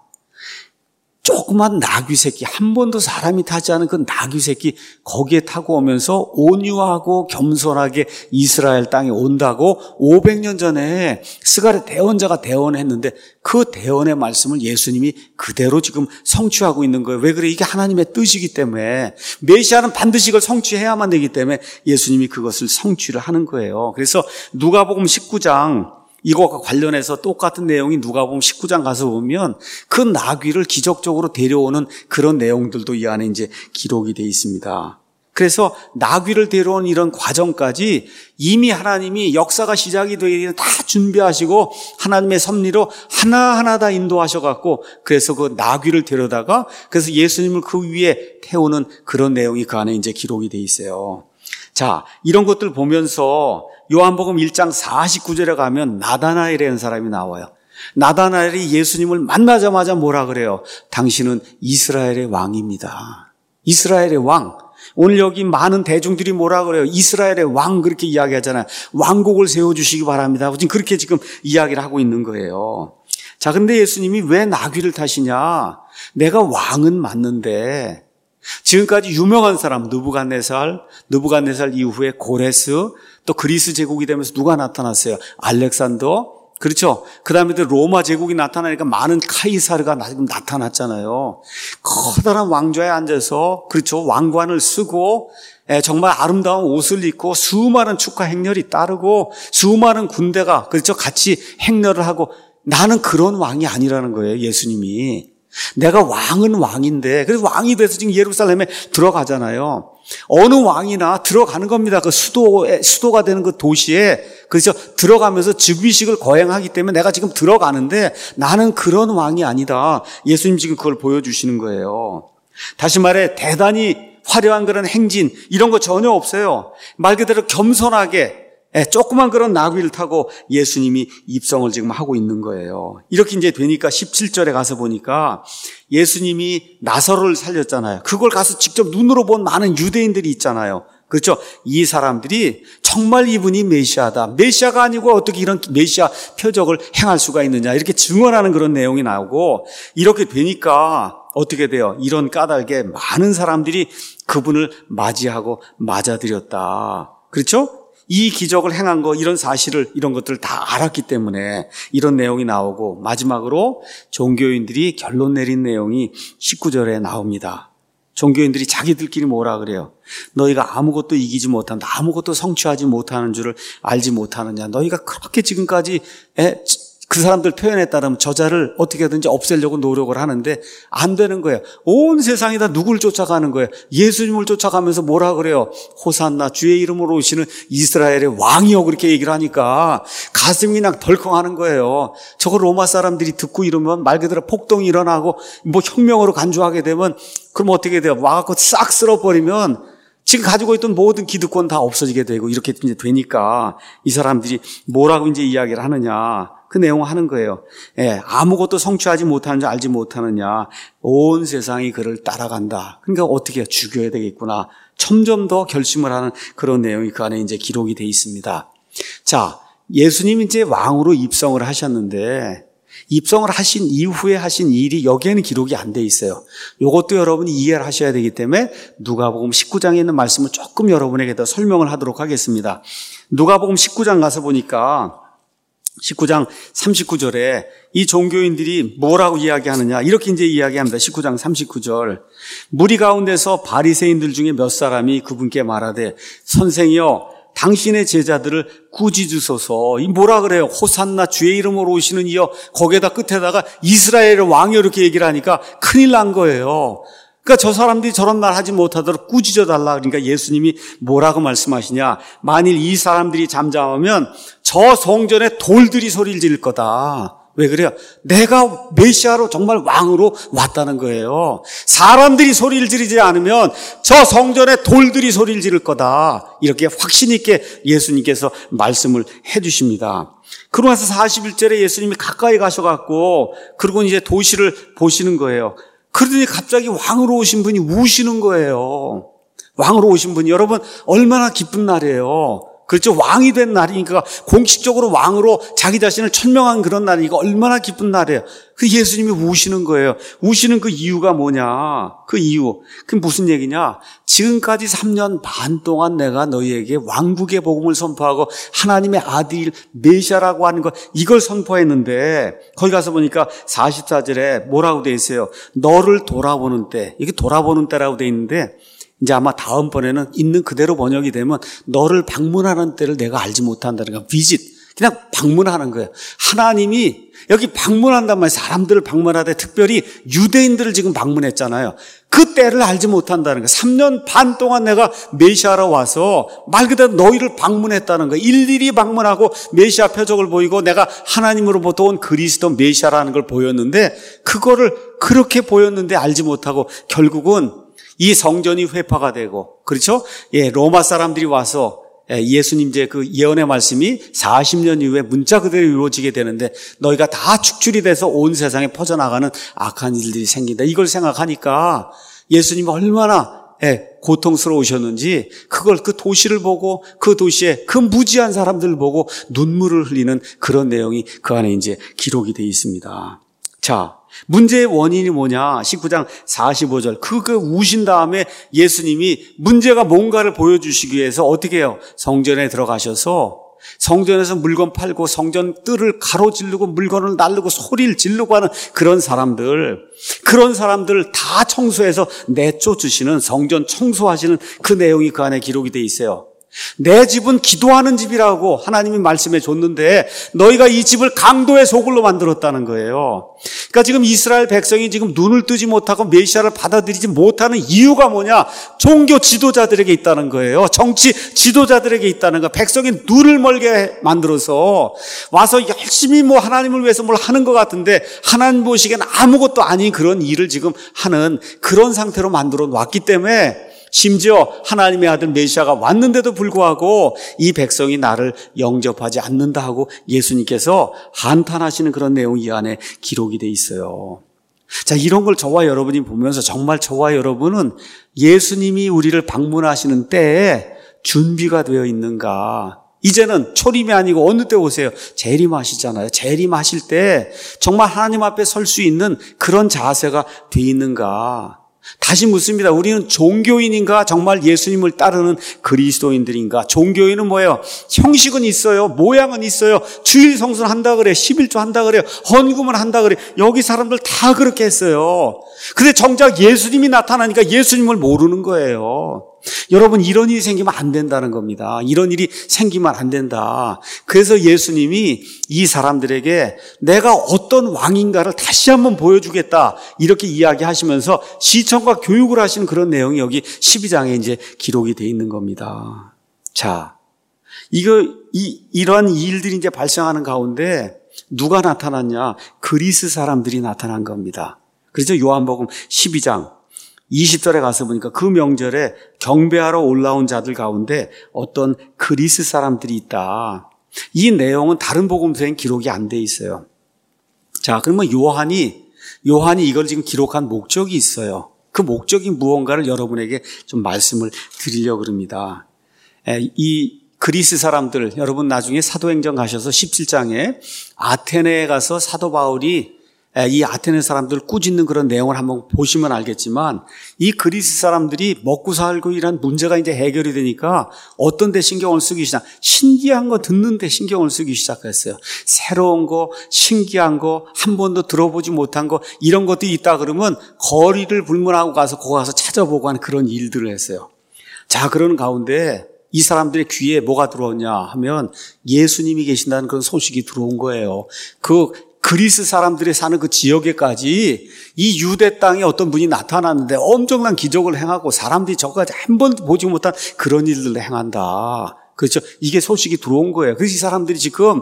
조그만 나귀 새끼, 한 번도 사람이 타지 않은 그 나귀 새끼 거기에 타고 오면서 온유하고 겸손하게 이스라엘 땅에 온다고 오백 년 전에 스가랴 대언자가 대언했는데 그 대언의 말씀을 예수님이 그대로 지금 성취하고 있는 거예요. 왜 그래? 이게 하나님의 뜻이기 때문에, 메시아는 반드시 이걸 성취해야만 되기 때문에 예수님이 그것을 성취를 하는 거예요. 그래서 누가복음 십구 장 이거와 관련해서 똑같은 내용이 누가복음 십구 장 가서 보면 그 나귀를 기적적으로 데려오는 그런 내용들도 이 안에 이제 기록이 되어 있습니다. 그래서 나귀를 데려온 이런 과정까지 이미 하나님이 역사가 시작이 되기 다 준비하시고 하나님의 섭리로 하나하나 다 인도하셔갖고, 그래서 그 나귀를 데려다가 그래서 예수님을 그 위에 태우는 그런 내용이 그 안에 이제 기록이 되어 있어요. 자, 이런 것들 보면서 요한복음 일 장 사십구 절에 가면 나다나엘이라는 사람이 나와요. 나다나엘이 예수님을 만나자마자 뭐라 그래요? 당신은 이스라엘의 왕입니다. 이스라엘의 왕. 오늘 여기 많은 대중들이 뭐라 그래요? 이스라엘의 왕 그렇게 이야기하잖아요. 왕국을 세워주시기 바랍니다. 지금 그렇게 지금 이야기를 하고 있는 거예요. 자, 근데 예수님이 왜 나귀를 타시냐? 내가 왕은 맞는데 지금까지 유명한 사람 느부갓네살, 느부갓네살 이후에 고레스, 또 그리스 제국이 되면서 누가 나타났어요? 알렉산더, 그렇죠? 그 다음에 또 로마 제국이 나타나니까 많은 카이사르가 나타났잖아요. 커다란 왕좌에 앉아서, 그렇죠? 왕관을 쓰고 정말 아름다운 옷을 입고 수많은 축하 행렬이 따르고 수많은 군대가, 그렇죠? 같이 행렬을 하고, 나는 그런 왕이 아니라는 거예요, 예수님이. 내가 왕은 왕인데, 그래서 왕이 돼서 지금 예루살렘에 들어가잖아요. 어느 왕이나 들어가는 겁니다. 그 수도에, 수도가 되는 그 도시에, 그래서 들어가면서 즉위식을 거행하기 때문에 내가 지금 들어가는데 나는 그런 왕이 아니다. 예수님 지금 그걸 보여주시는 거예요. 다시 말해, 대단히 화려한 그런 행진, 이런 거 전혀 없어요. 말 그대로 겸손하게, 조그만 그런 나귀를 타고 예수님이 입성을 지금 하고 있는 거예요. 이렇게 이제 되니까 십칠 절에 가서 보니까 예수님이 나사로를 살렸잖아요. 그걸 가서 직접 눈으로 본 많은 유대인들이 있잖아요. 그렇죠? 이 사람들이 정말 이분이 메시아다. 메시아가 아니고 어떻게 이런 메시아 표적을 행할 수가 있느냐. 이렇게 증언하는 그런 내용이 나오고, 이렇게 되니까 어떻게 돼요? 이런 까닭에 많은 사람들이 그분을 맞이하고 맞아들였다. 그렇죠? 이 기적을 행한 거, 이런 사실을, 이런 것들을 다 알았기 때문에 이런 내용이 나오고, 마지막으로 종교인들이 결론 내린 내용이 십구 절에 나옵니다. 종교인들이 자기들끼리 뭐라 그래요? 너희가 아무것도 이기지 못한다. 아무것도 성취하지 못하는 줄을 알지 못하느냐. 너희가 그렇게 지금까지 에, 그 사람들 표현에 따르면 저자를 어떻게든지 없애려고 노력을 하는데 안 되는 거예요. 온 세상이 다 누굴 쫓아가는 거예요? 예수님을 쫓아가면서 뭐라 그래요? 호산나 주의 이름으로 오시는 이스라엘의 왕이요, 그렇게 얘기를 하니까 가슴이 그냥 덜컹하는 거예요. 저거 로마 사람들이 듣고 이러면 말 그대로 폭동이 일어나고 뭐 혁명으로 간주하게 되면 그럼 어떻게 돼요? 와갖고 싹 쓸어버리면 지금 가지고 있던 모든 기득권 다 없어지게 되고 이렇게 이제 되니까 이 사람들이 뭐라고 이제 이야기를 하느냐. 그 내용 하는 거예요. 예, 아무것도 성취하지 못하는 줄 알지 못하느냐. 온 세상이 그를 따라간다. 그러니까 어떻게 해요? 죽여야 되겠구나. 점점 더 결심을 하는 그런 내용이 그 안에 이제 기록이 돼 있습니다. 자, 예수님이 이제 왕으로 입성을 하셨는데 입성을 하신 이후에 하신 일이 여기에는 기록이 안 돼 있어요. 이것도 여러분이 이해를 하셔야 되기 때문에 누가복음 십구 장에 있는 말씀을 조금 여러분에게 더 설명을 하도록 하겠습니다. 누가복음 십구 장 가서 보니까 십구 장 삼십구 절에 이 종교인들이 뭐라고 이야기하느냐 이렇게 이제 이야기합니다. 십구 장 삼십구 절 무리 가운데서 바리새인들 중에 몇 사람이 그분께 말하되 선생이여 당신의 제자들을 꾸짖으소서. 이 뭐라 그래요? 호산나 주의 이름으로 오시는 이여 거기에다 끝에다가 이스라엘의 왕이여 이렇게 얘기를 하니까 큰일 난 거예요. 그러니까 저 사람들이 저런 말 하지 못하도록 꾸짖어 달라. 그러니까 예수님이 뭐라고 말씀하시냐. 만일 이 사람들이 잠잠하면 저 성전에 돌들이 소리를 지를 거다. 왜 그래요? 내가 메시아로 정말 왕으로 왔다는 거예요. 사람들이 소리를 지르지 않으면 저 성전에 돌들이 소리를 지를 거다. 이렇게 확신 있게 예수님께서 말씀을 해 주십니다. 그러고 나서 사십일 절에 예수님이 가까이 가셔갖고 그리고 이제 도시를 보시는 거예요. 그러더니 갑자기 왕으로 오신 분이 우시는 거예요. 왕으로 오신 분이 여러분 얼마나 기쁜 날이에요. 그렇죠. 왕이 된 날이니까 공식적으로 왕으로 자기 자신을 천명한 그런 날이니까 얼마나 기쁜 날이에요. 그 예수님이 우시는 거예요. 우시는 그 이유가 뭐냐. 그 이유. 그게 무슨 얘기냐. 지금까지 삼 년 반 동안 내가 너희에게 왕국의 복음을 선포하고 하나님의 아들 메시아라고 하는 것 이걸 선포했는데 거기 가서 보니까 사십사 절에 뭐라고 돼 있어요. 너를 돌아보는 때. 이게 돌아보는 때라고 돼 있는데 이제 아마 다음번에는 있는 그대로 번역이 되면 너를 방문하는 때를 내가 알지 못한다는 거야. 비짓. 그냥 방문하는 거예요. 하나님이 여기 방문한단 말이에요. 사람들을 방문하되 특별히 유대인들을 지금 방문했잖아요. 그 때를 알지 못한다는 거예요. 삼 년 반 동안 내가 메시아로 와서 말 그대로 너희를 방문했다는 거예요. 일일이 방문하고 메시아 표적을 보이고 내가 하나님으로부터 온 그리스도 메시아라는 걸 보였는데 그거를 그렇게 보였는데 알지 못하고 결국은 이 성전이 회파가 되고, 그렇죠? 예, 로마 사람들이 와서 예수님 이제 그 예언의 말씀이 사십 년 이후에 문자 그대로 이루어지게 되는데 너희가 다 축출이 돼서 온 세상에 퍼져나가는 악한 일들이 생긴다. 이걸 생각하니까 예수님이 얼마나 예, 고통스러우셨는지 그걸 그 도시를 보고 그 도시에 그 무지한 사람들을 보고 눈물을 흘리는 그런 내용이 그 안에 이제 기록이 되어 있습니다. 자, 문제의 원인이 뭐냐? 십구 장 사십오 절. 그, 그 우신 다음에 예수님이 문제가 뭔가를 보여주시기 위해서 어떻게 해요? 성전에 들어가셔서 성전에서 물건 팔고 성전 뜰을 가로지르고 물건을 날르고 소리를 지르고 하는 그런 사람들, 그런 사람들을 다 청소해서 내쫓으시는 성전 청소하시는 그 내용이 그 안에 기록이 돼 있어요. 내 집은 기도하는 집이라고 하나님이 말씀해 줬는데 너희가 이 집을 강도의 소굴로 만들었다는 거예요. 그러니까 지금 이스라엘 백성이 지금 눈을 뜨지 못하고 메시아를 받아들이지 못하는 이유가 뭐냐? 종교 지도자들에게 있다는 거예요. 정치 지도자들에게 있다는 거. 백성이 눈을 멀게 만들어서 와서 열심히 뭐 하나님을 위해서 뭘 하는 것 같은데 하나님 보시기에는 아무것도 아닌 그런 일을 지금 하는 그런 상태로 만들어 놨기 때문에 심지어 하나님의 아들 메시아가 왔는데도 불구하고 이 백성이 나를 영접하지 않는다 하고 예수님께서 한탄하시는 그런 내용이 이 안에 기록이 돼 있어요. 자, 이런 걸 저와 여러분이 보면서 정말 저와 여러분은 예수님이 우리를 방문하시는 때에 준비가 되어 있는가? 이제는 초림이 아니고 어느 때 오세요? 재림하시잖아요. 재림하실 때 정말 하나님 앞에 설 수 있는 그런 자세가 돼 있는가? 다시 묻습니다. 우리는 종교인인가 정말 예수님을 따르는 그리스도인들인가? 종교인은 뭐예요? 형식은 있어요. 모양은 있어요. 주일 성수는 한다 그래. 십일조 한다 그래요. 헌금은 한다 그래. 여기 사람들 다 그렇게 했어요. 근데 정작 예수님이 나타나니까 예수님을 모르는 거예요. 여러분, 이런 일이 생기면 안 된다는 겁니다. 이런 일이 생기면 안 된다. 그래서 예수님이 이 사람들에게 내가 어떤 왕인가를 다시 한번 보여주겠다, 이렇게 이야기하시면서 시청과 교육을 하시는 그런 내용이 여기 십이 장에 이제 기록이 돼 있는 겁니다. 자, 이거 이 이러한 일들이 이제 발생하는 가운데 누가 나타났냐? 그리스 사람들이 나타난 겁니다. 그래서 요한복음 십이 장 이십 절에 가서 보니까 그 명절에 경배하러 올라온 자들 가운데 어떤 그리스 사람들이 있다. 이 내용은 다른 복음서엔 기록이 안 돼 있어요. 자, 그러면 요한이 요한이 이걸 지금 기록한 목적이 있어요. 그 목적이 무언가를 여러분에게 좀 말씀을 드리려고 합니다. 이 그리스 사람들, 여러분 나중에 사도행전 가셔서 십칠 장에 아테네에 가서 사도 바울이 이 아테네 사람들을 꾸짖는 그런 내용을 한번 보시면 알겠지만, 이 그리스 사람들이 먹고 살고 이런 문제가 이제 해결이 되니까 어떤 데 신경을 쓰기 시작, 신기한 거 듣는 데 신경을 쓰기 시작했어요. 새로운 거, 신기한 거, 한 번도 들어보지 못한 거, 이런 것들이 있다 그러면 거리를 불문하고 가서 거기 가서 찾아보고 하는 그런 일들을 했어요. 자, 그런 가운데 이 사람들의 귀에 뭐가 들어오냐 하면 예수님이 계신다는 그런 소식이 들어온 거예요. 그 그리스 사람들이 사는 그 지역에까지 이 유대 땅에 어떤 분이 나타났는데 엄청난 기적을 행하고 사람들이 저까지 한 번도 보지 못한 그런 일들을 행한다. 그렇죠? 이게 소식이 들어온 거예요. 그래서 이 사람들이 지금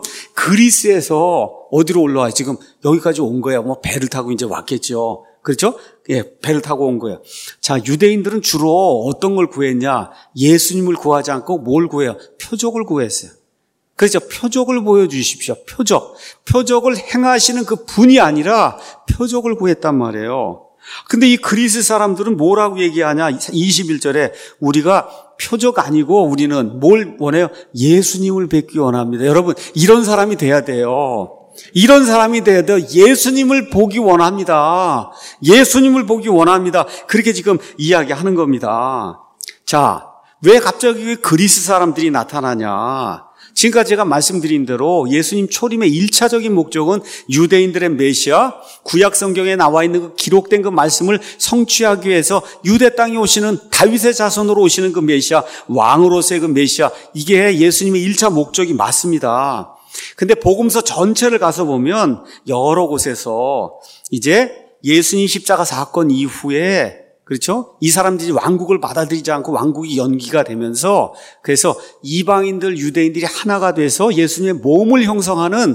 그리스에서 어디로 올라와요? 지금 여기까지 온 거예요. 뭐 배를 타고 이제 왔겠죠. 그렇죠? 예, 배를 타고 온 거예요. 자, 유대인들은 주로 어떤 걸 구했냐? 예수님을 구하지 않고 뭘 구해요? 표적을 구했어요. 그렇죠. 표적을 보여주십시오. 표적. 표적을 행하시는 그 분이 아니라 표적을 구했단 말이에요. 근데 이 그리스 사람들은 뭐라고 얘기하냐? 이십일 절에 우리가 표적 아니고 우리는 뭘 원해요? 예수님을 뵙기 원합니다. 여러분, 이런 사람이 돼야 돼요. 이런 사람이 돼야 돼요. 예수님을 보기 원합니다. 예수님을 보기 원합니다. 그렇게 지금 이야기하는 겁니다. 자, 왜 갑자기 그리스 사람들이 나타나냐? 지금까지 제가 말씀드린 대로 예수님 초림의 일차적인 목적은 유대인들의 메시아, 구약 성경에 나와 있는 그 기록된 그 말씀을 성취하기 위해서 유대 땅에 오시는 다윗의 자손으로 오시는 그 메시아, 왕으로서의 그 메시아, 이게 예수님의 일차 목적이 맞습니다. 근데 복음서 전체를 가서 보면 여러 곳에서 이제 예수님 십자가 사건 이후에, 그렇죠? 이 사람들이 왕국을 받아들이지 않고 왕국이 연기가 되면서 그래서 이방인들, 유대인들이 하나가 돼서 예수님의 몸을 형성하는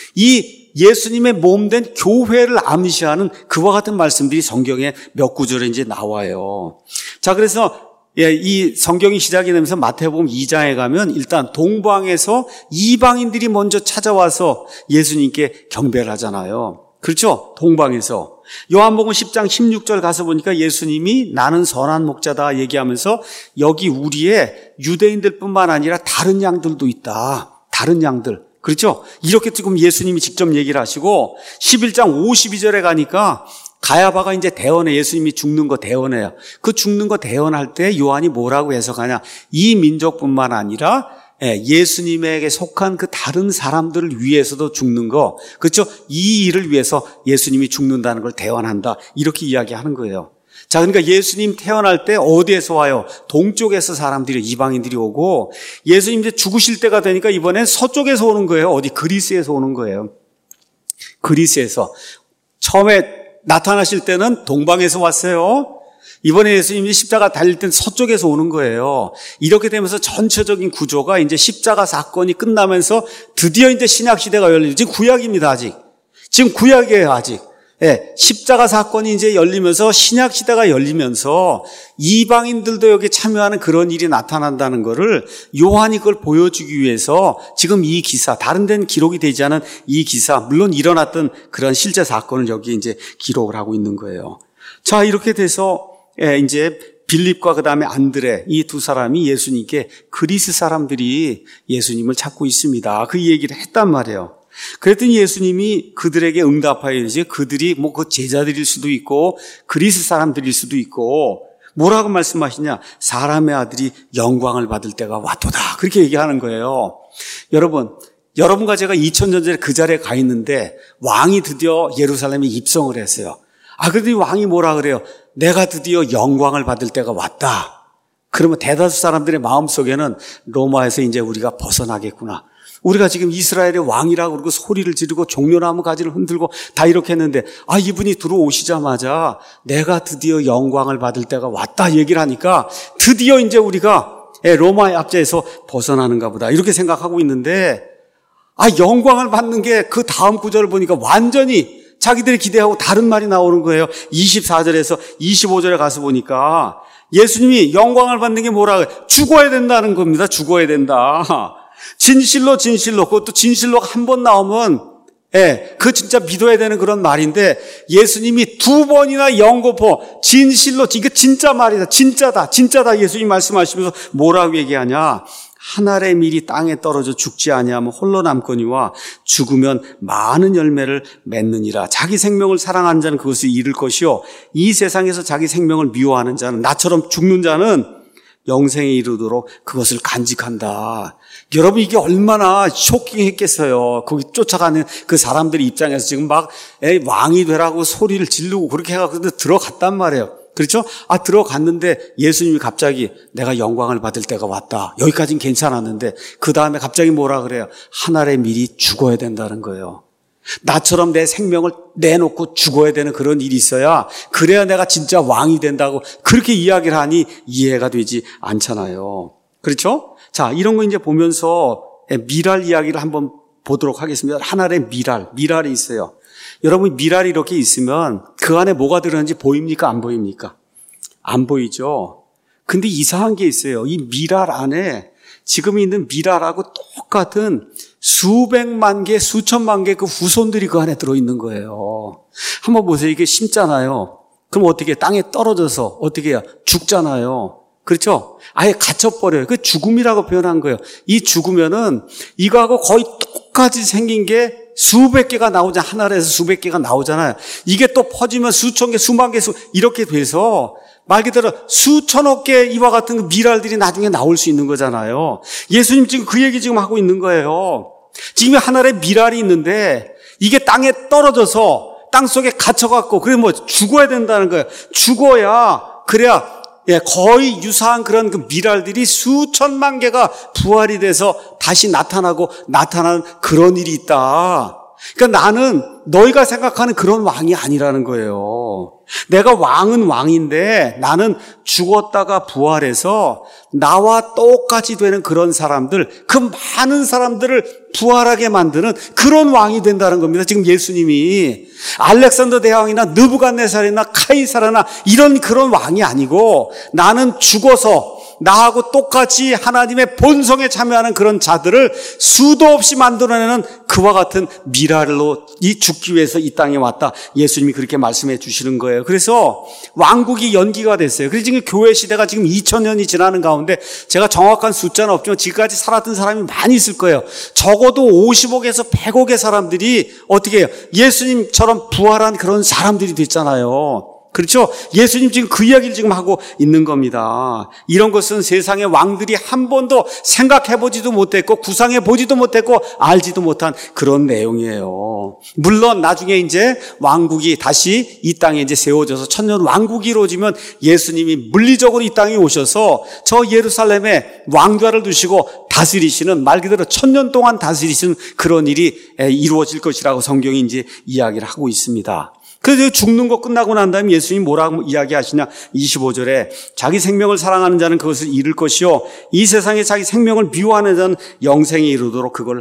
이 예수님의 몸된 교회를 암시하는 그와 같은 말씀들이 성경에 몇 구절에 이제 나와요. 자, 그래서 예, 이 성경이 시작이 되면서 마태복음 이 장에 가면 일단 동방에서 이방인들이 먼저 찾아와서 예수님께 경배를 하잖아요. 그렇죠? 동방에서. 요한복음 십 장 십육 절 가서 보니까 예수님이 나는 선한 목자다 얘기하면서 여기 우리의 유대인들뿐만 아니라 다른 양들도 있다. 다른 양들. 그렇죠? 이렇게 지금 예수님이 직접 얘기를 하시고 십일 장 오십이 절에 가니까 가야바가 이제 대언해, 예수님이 죽는 거 대언해요. 그 죽는 거 대언할 때 요한이 뭐라고 해석하냐? 이 민족뿐만 아니라 예수님에게 속한 그 다른 사람들을 위해서도 죽는 거, 그렇죠? 이 일을 위해서 예수님이 죽는다는 걸 대언한다. 이렇게 이야기하는 거예요. 자, 그러니까 예수님 태어날 때 어디에서 와요? 동쪽에서 사람들이, 이방인들이 오고, 예수님 이제 죽으실 때가 되니까 이번엔 서쪽에서 오는 거예요. 어디? 그리스에서 오는 거예요. 그리스에서. 처음에 나타나실 때는 동방에서 왔어요. 이번에 예수님이 십자가 달릴 땐 서쪽에서 오는 거예요. 이렇게 되면서 전체적인 구조가 이제 십자가 사건이 끝나면서 드디어 이제 신약 시대가 열리죠. 지금 구약입니다, 아직. 지금 구약이에요, 아직. 예, 십자가 사건이 이제 열리면서 신약 시대가 열리면서 이방인들도 여기 참여하는 그런 일이 나타난다는 거를 요한이 그걸 보여주기 위해서 지금 이 기사, 다른 데는 기록이 되지 않은 이 기사, 물론 일어났던 그런 실제 사건을 여기 이제 기록을 하고 있는 거예요. 자, 이렇게 돼서 예, 이제 빌립과 그 다음에 안드레, 이 두 사람이 예수님께 그리스 사람들이 예수님을 찾고 있습니다. 그 얘기를 했단 말이에요. 그랬더니 예수님이 그들에게 응답하여 이르시되 그들이 뭐 그 제자들일 수도 있고 그리스 사람들일 수도 있고 뭐라고 말씀하시냐? 사람의 아들이 영광을 받을 때가 왔도다. 그렇게 얘기하는 거예요. 여러분, 여러분과 제가 이천 년 전에 그 자리에 가 있는데 왕이 드디어 예루살렘에 입성을 했어요. 아, 그런데 왕이 뭐라 그래요? 내가 드디어 영광을 받을 때가 왔다. 그러면 대다수 사람들의 마음속에는 로마에서 이제 우리가 벗어나겠구나. 우리가 지금 이스라엘의 왕이라고 그러고 소리를 지르고 종려나무 가지를 흔들고 다 이렇게 했는데 아, 이분이 들어오시자마자 내가 드디어 영광을 받을 때가 왔다 얘기를 하니까 드디어 이제 우리가 로마의 압제에서 벗어나는가 보다 이렇게 생각하고 있는데 아, 영광을 받는 게 그 다음 구절을 보니까 완전히 자기들이 기대하고 다른 말이 나오는 거예요. 이십사 절에서 이십오 절에 가서 보니까 예수님이 영광을 받는 게 뭐라 그래요? 죽어야 된다는 겁니다. 죽어야 된다. 진실로 진실로 그것도 진실로 한 번 나오면 예, 그 진짜 믿어야 되는 그런 말인데 예수님이 두 번이나 연거푸 진실로 이게 진짜 말이다. 진짜다. 진짜다. 예수님 말씀하시면서 뭐라고 얘기하냐? 한 알의 밀이 땅에 떨어져 죽지 아니하면 홀로 남거니와 죽으면 많은 열매를 맺느니라. 자기 생명을 사랑하는 자는 그것을 잃을 것이요 이 세상에서 자기 생명을 미워하는 자는 나처럼 죽는 자는 영생에 이르도록 그것을 간직한다. 여러분 이게 얼마나 쇼킹했겠어요. 거기 쫓아가는 그 사람들 입장에서 지금 막 에이, 왕이 되라고 소리를 지르고 그렇게 해가지고 들어갔단 말이에요. 그렇죠? 아, 들어갔는데 예수님이 갑자기 내가 영광을 받을 때가 왔다. 여기까지는 괜찮았는데 그 다음에 갑자기 뭐라 그래요? 한 알의 밀이 죽어야 된다는 거예요. 나처럼 내 생명을 내놓고 죽어야 되는 그런 일이 있어야 그래야 내가 진짜 왕이 된다고 그렇게 이야기를 하니 이해가 되지 않잖아요. 그렇죠? 자, 이런 거 이제 보면서 미랄 이야기를 한번 보도록 하겠습니다. 한 알의 미랄, 미랄이 있어요. 여러분 미랄이 이렇게 있으면 그 안에 뭐가 들어있는지 보입니까? 안 보입니까? 안 보이죠? 근데 이상한 게 있어요. 이 미랄 안에 지금 있는 미랄하고 똑같은 수백만 개, 수천만 개 그 후손들이 그 안에 들어있는 거예요. 한번 보세요. 이게 심잖아요. 그럼 어떻게 해요? 땅에 떨어져서 어떻게 해요? 죽잖아요. 그렇죠? 아예 갇혀버려요. 그 죽음이라고 표현한 거예요. 이 죽으면은 이거하고 거의 똑같이 생긴 게 수백 개가 나오자 하나에서 수백 개가 나오잖아요. 이게 또 퍼지면 수천 개, 수만 개, 수 이렇게 돼서 말 그대로 수천억 개 이와 같은 미랄들이 나중에 나올 수 있는 거잖아요. 예수님 지금 그 얘기 지금 하고 있는 거예요. 지금 하나의 미랄이 있는데 이게 땅에 떨어져서 땅 속에 갇혀갖고 그래 뭐 죽어야 된다는 거예요. 죽어야 그래야 예, 거의 유사한 그런 그 미랄들이 수천만 개가 부활이 돼서 다시 나타나고 나타나는 그런 일이 있다. 그러니까 나는 너희가 생각하는 그런 왕이 아니라는 거예요. 내가 왕은 왕인데 나는 죽었다가 부활해서 나와 똑같이 되는 그런 사람들, 그 많은 사람들을 부활하게 만드는 그런 왕이 된다는 겁니다. 지금 예수님이 알렉산더 대왕이나 느부갓네살이나 카이사르나 이런 그런 왕이 아니고 나는 죽어서 나하고 똑같이 하나님의 본성에 참여하는 그런 자들을 수도 없이 만들어내는 그와 같은 미랄로 이 죽기 위해서 이 땅에 왔다. 예수님이 그렇게 말씀해 주시는 거예요. 그래서 왕국이 연기가 됐어요. 그래서 지금 교회 시대가 지금 이천 년이 지나는 가운데 제가 정확한 숫자는 없지만 지금까지 살았던 사람이 많이 있을 거예요. 적어도 오십억에서 백억의 사람들이 어떻게 해요? 예수님처럼 부활한 그런 사람들이 됐잖아요. 그렇죠? 예수님 지금 그 이야기를 지금 하고 있는 겁니다. 이런 것은 세상의 왕들이 한 번도 생각해보지도 못했고 구상해보지도 못했고 알지도 못한 그런 내용이에요. 물론 나중에 이제 왕국이 다시 이 땅에 이제 세워져서 천년 왕국이 이루어지면 예수님이 물리적으로 이 땅에 오셔서 저 예루살렘에 왕좌를 두시고 다스리시는 말 그대로 천년 동안 다스리시는 그런 일이 이루어질 것이라고 성경이 이제 이야기를 하고 있습니다. 그래서 죽는 거 끝나고 난 다음에 예수님이 뭐라고 이야기하시냐? 이십오 절에 자기 생명을 사랑하는 자는 그것을 잃을 것이요 이 세상에 자기 생명을 미워하는 자는 영생에 이르도록 그걸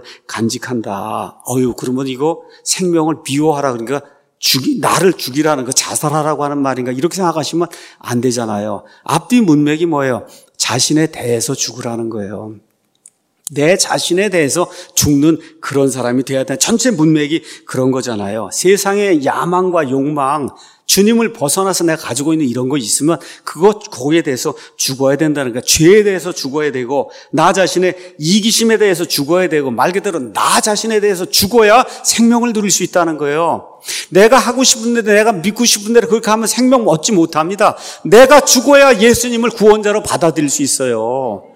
간직한다. 어휴, 그러면 이거 생명을 미워하라 그러니까 죽이, 나를 죽이라는 거 자살하라고 하는 말인가 이렇게 생각하시면 안 되잖아요. 앞뒤 문맥이 뭐예요? 자신에 대해서 죽으라는 거예요. 내 자신에 대해서 죽는 그런 사람이 되어야 돼. 전체 문맥이 그런 거잖아요. 세상의 야망과 욕망, 주님을 벗어나서 내가 가지고 있는 이런 거 있으면 그거 거기에 대해서 죽어야 된다는 거야. 죄에 대해서 죽어야 되고 나 자신의 이기심에 대해서 죽어야 되고 말 그대로 나 자신에 대해서 죽어야 생명을 누릴 수 있다는 거예요. 내가 하고 싶은데 내가 믿고 싶은데 그렇게 하면 생명 얻지 못합니다. 내가 죽어야 예수님을 구원자로 받아들일 수 있어요.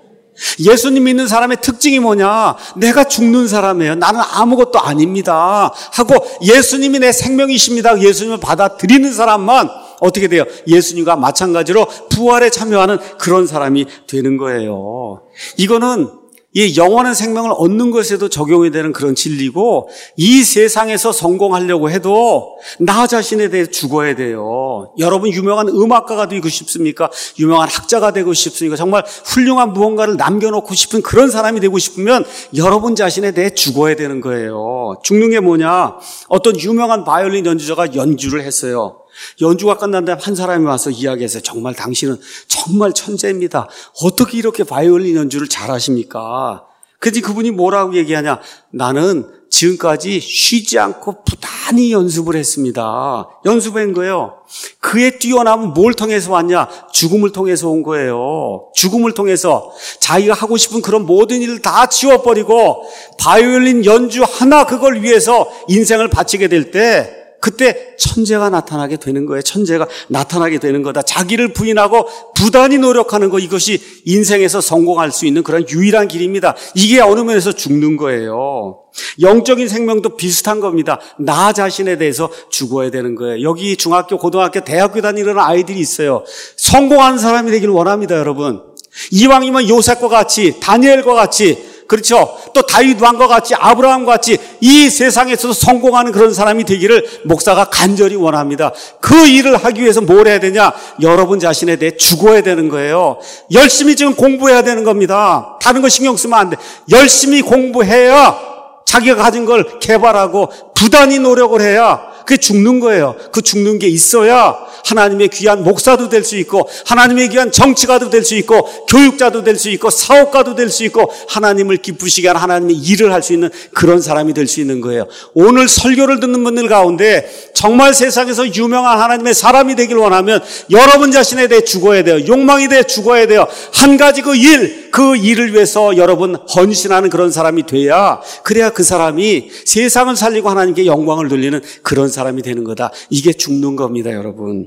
예수님 믿는 사람의 특징이 뭐냐? 내가 죽는 사람이에요. 나는 아무것도 아닙니다 하고 예수님이 내 생명이십니다. 예수님을 받아들이는 사람만 어떻게 돼요? 예수님과 마찬가지로 부활에 참여하는 그런 사람이 되는 거예요. 이거는 이 영원한 생명을 얻는 것에도 적용이 되는 그런 진리고, 이 세상에서 성공하려고 해도 나 자신에 대해 죽어야 돼요. 여러분 유명한 음악가가 되고 싶습니까? 유명한 학자가 되고 싶습니까? 정말 훌륭한 무언가를 남겨놓고 싶은 그런 사람이 되고 싶으면 여러분 자신에 대해 죽어야 되는 거예요. 죽는 게 뭐냐? 어떤 유명한 바이올린 연주자가 연주를 했어요. 연주가 끝난 다음에 한 사람이 와서 이야기했어요. 정말 당신은 정말 천재입니다. 어떻게 이렇게 바이올린 연주를 잘하십니까? 그런데 그분이 뭐라고 얘기하냐? 나는 지금까지 쉬지 않고 부단히 연습을 했습니다. 연습한 거예요. 그의 뛰어남은 뭘 통해서 왔냐? 죽음을 통해서 온 거예요. 죽음을 통해서 자기가 하고 싶은 그런 모든 일을 다 지워버리고 바이올린 연주 하나 그걸 위해서 인생을 바치게 될 때 그때 천재가 나타나게 되는 거예요. 천재가 나타나게 되는 거다. 자기를 부인하고 부단히 노력하는 거, 이것이 인생에서 성공할 수 있는 그런 유일한 길입니다. 이게 어느 면에서 죽는 거예요. 영적인 생명도 비슷한 겁니다. 나 자신에 대해서 죽어야 되는 거예요. 여기 중학교, 고등학교, 대학교 다니는 아이들이 있어요. 성공하는 사람이 되길 원합니다, 여러분. 이왕이면 요셉과 같이, 다니엘과 같이, 그렇죠. 또 다윗 왕과 같이, 아브라함과 같이 이 세상에서도 성공하는 그런 사람이 되기를 목사가 간절히 원합니다. 그 일을 하기 위해서 뭘 해야 되냐? 여러분 자신에 대해 죽어야 되는 거예요. 열심히 지금 공부해야 되는 겁니다. 다른 거 신경 쓰면 안 돼. 열심히 공부해야 자기가 가진 걸 개발하고 부단히 노력을 해야 그게 죽는 거예요. 그 죽는 게 있어야 하나님의 귀한 목사도 될 수 있고, 하나님의 귀한 정치가도 될 수 있고, 교육자도 될 수 있고, 사업가도 될 수 있고, 하나님을 기쁘시게 하는 하나님의 일을 할 수 있는 그런 사람이 될 수 있는 거예요. 오늘 설교를 듣는 분들 가운데 정말 세상에서 유명한 하나님의 사람이 되길 원하면 여러분 자신에 대해 죽어야 돼요. 욕망에 대해 죽어야 돼요. 한 가지 그 일, 그 일을 위해서 여러분 헌신하는 그런 사람이 돼야, 그래야 그 사람이 세상을 살리고 하나님께 영광을 돌리는 그런 사람이 되는 거다. 이게 죽는 겁니다, 여러분.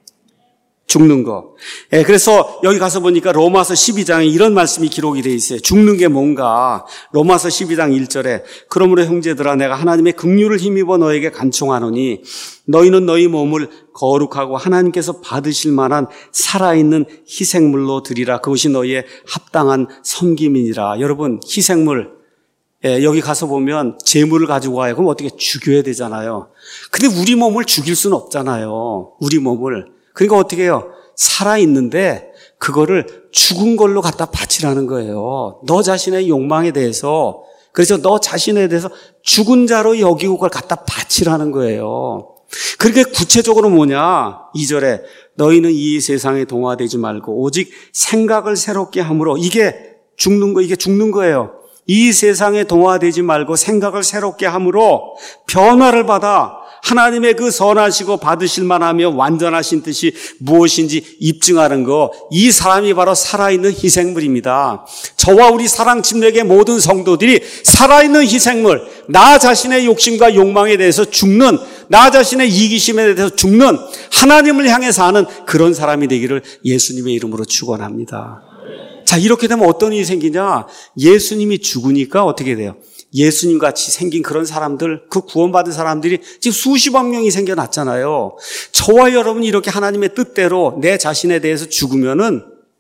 죽는 거. 예, 그래서 여기 가서 보니까 로마서 십이 장에 이런 말씀이 기록이 되어 있어요. 죽는 게 뭔가. 로마서 십이 장 일 절에 그러므로 형제들아 내가 하나님의 긍휼을 힘입어 너에게 간청하노니 너희는 너희 몸을 거룩하고 하나님께서 받으실 만한 살아있는 희생물로 드리라. 그것이 너희의 합당한 섬김이니라. 여러분, 희생물. 예, 여기 가서 보면 재물을 가지고 와요. 그럼 어떻게 죽여야 되잖아요. 근데 우리 몸을 죽일 수는 없잖아요. 우리 몸을. 그러니까 어떻게 해요? 살아있는데 그거를 죽은 걸로 갖다 바치라는 거예요. 너 자신의 욕망에 대해서, 그래서 너 자신에 대해서 죽은 자로 여기고 그걸 갖다 바치라는 거예요. 그렇게 구체적으로 뭐냐? 이 절에 너희는 이 세상에 동화되지 말고 오직 생각을 새롭게 함으로, 이게 죽는 거, 이게 죽는 거예요. 이 세상에 동화되지 말고 생각을 새롭게 함으로 변화를 받아 하나님의 그 선하시고 받으실 만하며 완전하신 뜻이 무엇인지 입증하는 거, 이 사람이 바로 살아있는 희생물입니다. 저와 우리 사랑 침례의 모든 성도들이 살아있는 희생물, 나 자신의 욕심과 욕망에 대해서 죽는, 나 자신의 이기심에 대해서 죽는, 하나님을 향해 사는 그런 사람이 되기를 예수님의 이름으로 축원합니다. 자, 이렇게 되면 어떤 일이 생기냐? 예수님이 죽으니까 어떻게 돼요? 예수님 같이 생긴 그런 사람들, 그 구원받은 사람들이 지금 수십억 명이 생겨났잖아요. 저와 여러분이 이렇게 하나님의 뜻대로 내 자신에 대해서 죽으면은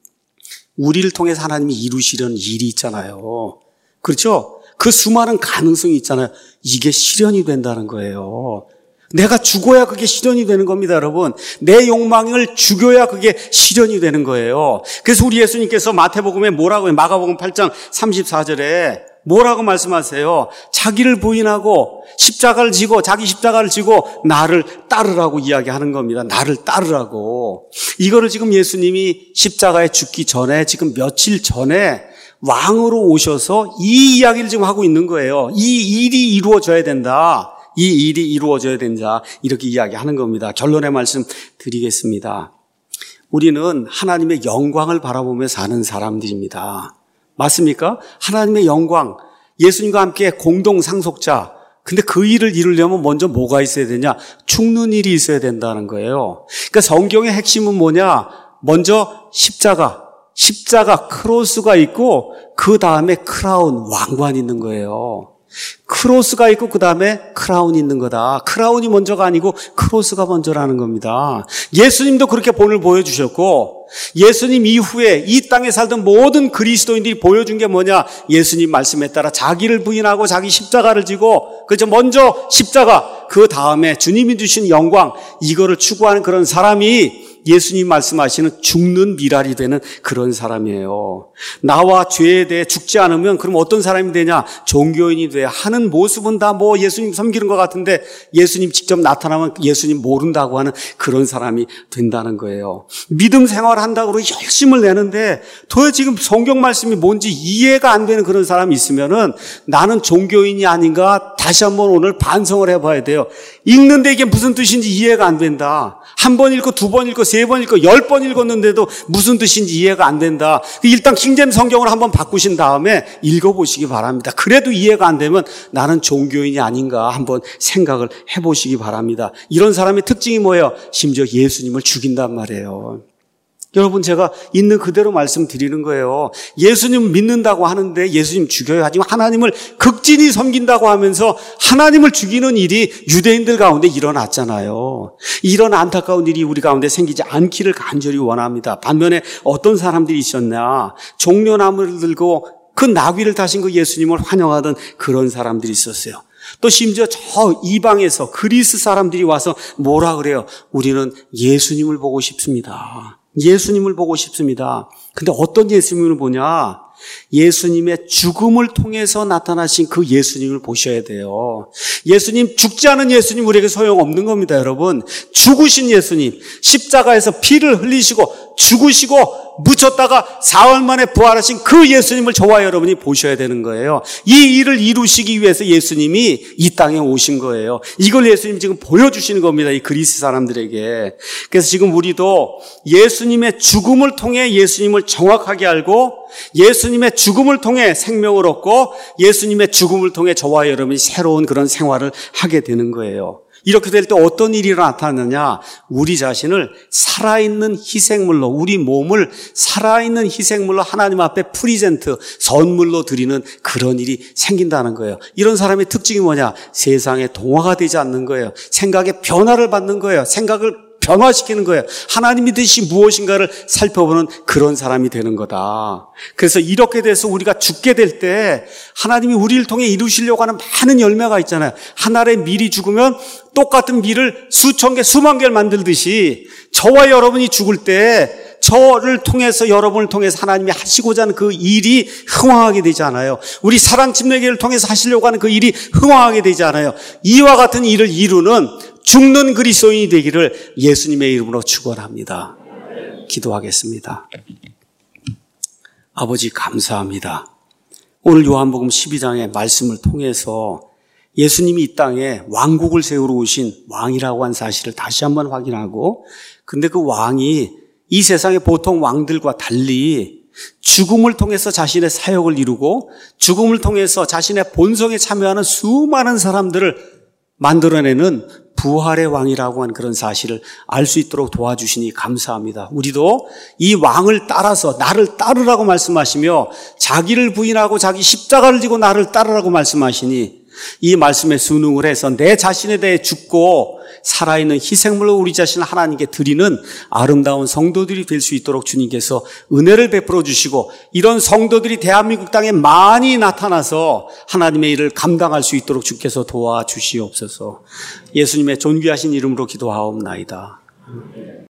우리를 통해서 하나님이 이루시려는 일이 있잖아요. 그렇죠? 그 수많은 가능성이 있잖아요. 이게 실현이 된다는 거예요. 내가 죽어야 그게 실현이 되는 겁니다, 여러분. 내 욕망을 죽여야 그게 실현이 되는 거예요. 그래서 우리 예수님께서 마태복음에 뭐라고 해요? 마가복음 팔 장 삼십사 절에 뭐라고 말씀하세요? 자기를 부인하고 십자가를 지고, 자기 십자가를 지고 나를 따르라고 이야기하는 겁니다. 나를 따르라고. 이거를 지금 예수님이 십자가에 죽기 전에, 지금 며칠 전에 왕으로 오셔서 이 이야기를 지금 하고 있는 거예요. 이 일이 이루어져야 된다. 이 일이 이루어져야 된다. 이렇게 이야기하는 겁니다. 결론의 말씀 드리겠습니다. 우리는 하나님의 영광을 바라보며 사는 사람들입니다. 맞습니까? 하나님의 영광, 예수님과 함께 공동 상속자. 근데 그 일을 이루려면 먼저 뭐가 있어야 되냐? 죽는 일이 있어야 된다는 거예요. 그러니까 성경의 핵심은 뭐냐? 먼저 십자가, 십자가 크로스가 있고 그 다음에 크라운, 왕관이 있는 거예요. 크로스가 있고 그 다음에 크라운이 있는 거다. 크라운이 먼저가 아니고 크로스가 먼저라는 겁니다. 예수님도 그렇게 본을 보여주셨고 예수님 이후에 이 땅에 살던 모든 그리스도인들이 보여준 게 뭐냐? 예수님 말씀에 따라 자기를 부인하고 자기 십자가를 지고 그래서 먼저 십자가, 그 다음에 주님이 주신 영광, 이거를 추구하는 그런 사람이 예수님 말씀하시는 죽는 미랄이 되는 그런 사람이에요. 나와 죄에 대해 죽지 않으면 그럼 어떤 사람이 되냐? 종교인이 돼야 하는 모습은 다 뭐 예수님 섬기는 것 같은데 예수님 직접 나타나면 예수님 모른다고 하는 그런 사람이 된다는 거예요. 믿음 생활한다고 열심을 내는데 도대체 지금 성경 말씀이 뭔지 이해가 안 되는 그런 사람이 있으면은 나는 종교인이 아닌가 다시 한번 오늘 반성을 해봐야 돼요. 읽는데 이게 무슨 뜻인지 이해가 안 된다. 한 번 읽고 두 번 읽고 세 번 읽고 열 번 읽었는데도 무슨 뜻인지 이해가 안 된다. 일단 킹제임 성경을 한번 바꾸신 다음에 읽어보시기 바랍니다. 그래도 이해가 안 되면 나는 종교인이 아닌가 한번 생각을 해보시기 바랍니다. 이런 사람의 특징이 뭐예요? 심지어 예수님을 죽인단 말이에요. 여러분, 제가 있는 그대로 말씀드리는 거예요. 예수님 믿는다고 하는데 예수님 죽여요. 하지만 하나님을 극진히 섬긴다고 하면서 하나님을 죽이는 일이 유대인들 가운데 일어났잖아요. 이런 안타까운 일이 우리 가운데 생기지 않기를 간절히 원합니다. 반면에 어떤 사람들이 있었냐? 종려나무를 들고 그 나귀를 타신 그 예수님을 환영하던 그런 사람들이 있었어요. 또 심지어 저 이방에서 그리스 사람들이 와서 뭐라 그래요? 우리는 예수님을 보고 싶습니다. 예수님을 보고 싶습니다. 근데 어떤 예수님을 보냐? 예수님의 죽음을 통해서 나타나신 그 예수님을 보셔야 돼요. 예수님, 죽지 않은 예수님 우리에게 소용없는 겁니다, 여러분. 죽으신 예수님, 십자가에서 피를 흘리시고 죽으시고 묻혔다가 사흘 만에 부활하신 그 예수님을 저와 여러분이 보셔야 되는 거예요. 이 일을 이루시기 위해서 예수님이 이 땅에 오신 거예요. 이걸 예수님 지금 보여주시는 겁니다, 이 그리스 사람들에게. 그래서 지금 우리도 예수님의 죽음을 통해 예수님을 정확하게 알고 예수님의 죽음을 통해 생명을 얻고 예수님의 죽음을 통해 저와 여러분이 새로운 그런 생활을 하게 되는 거예요. 이렇게 될 때 어떤 일이 나타나느냐? 우리 자신을 살아있는 희생물로, 우리 몸을 살아있는 희생물로 하나님 앞에 프리젠트, 선물로 드리는 그런 일이 생긴다는 거예요. 이런 사람의 특징이 뭐냐? 세상에 동화가 되지 않는 거예요. 생각의 변화를 받는 거예요. 생각을 변화시키는 거예요. 하나님이 뜻이 무엇인가를 살펴보는 그런 사람이 되는 거다. 그래서 이렇게 돼서 우리가 죽게 될 때 하나님이 우리를 통해 이루시려고 하는 많은 열매가 있잖아요. 한 알의 밀이 죽으면 똑같은 밀을 수천 개, 수만 개를 만들듯이 저와 여러분이 죽을 때 저를 통해서, 여러분을 통해서 하나님이 하시고자 하는 그 일이 흥황하게 되지 않아요. 우리 사랑 침례교회를 통해서 하시려고 하는 그 일이 흥황하게 되지 않아요. 이와 같은 일을 이루는 죽는 그리스도인이 되기를 예수님의 이름으로 축원합니다. 기도하겠습니다. 아버지, 감사합니다. 오늘 요한복음 십이 장의 말씀을 통해서 예수님이 이 땅에 왕국을 세우러 오신 왕이라고 한 사실을 다시 한번 확인하고, 근데 그 왕이 이 세상의 보통 왕들과 달리 죽음을 통해서 자신의 사역을 이루고 죽음을 통해서 자신의 본성에 참여하는 수많은 사람들을 만들어내는 부활의 왕이라고 하는 그런 사실을 알 수 있도록 도와주시니 감사합니다. 우리도 이 왕을 따라서 나를 따르라고 말씀하시며 자기를 부인하고 자기 십자가를 지고 나를 따르라고 말씀하시니 이 말씀에 순응을 해서 내 자신에 대해 죽고 살아있는 희생물로 우리 자신을 하나님께 드리는 아름다운 성도들이 될 수 있도록 주님께서 은혜를 베풀어 주시고 이런 성도들이 대한민국 땅에 많이 나타나서 하나님의 일을 감당할 수 있도록 주께서 도와주시옵소서. 예수님의 존귀하신 이름으로 기도하옵나이다.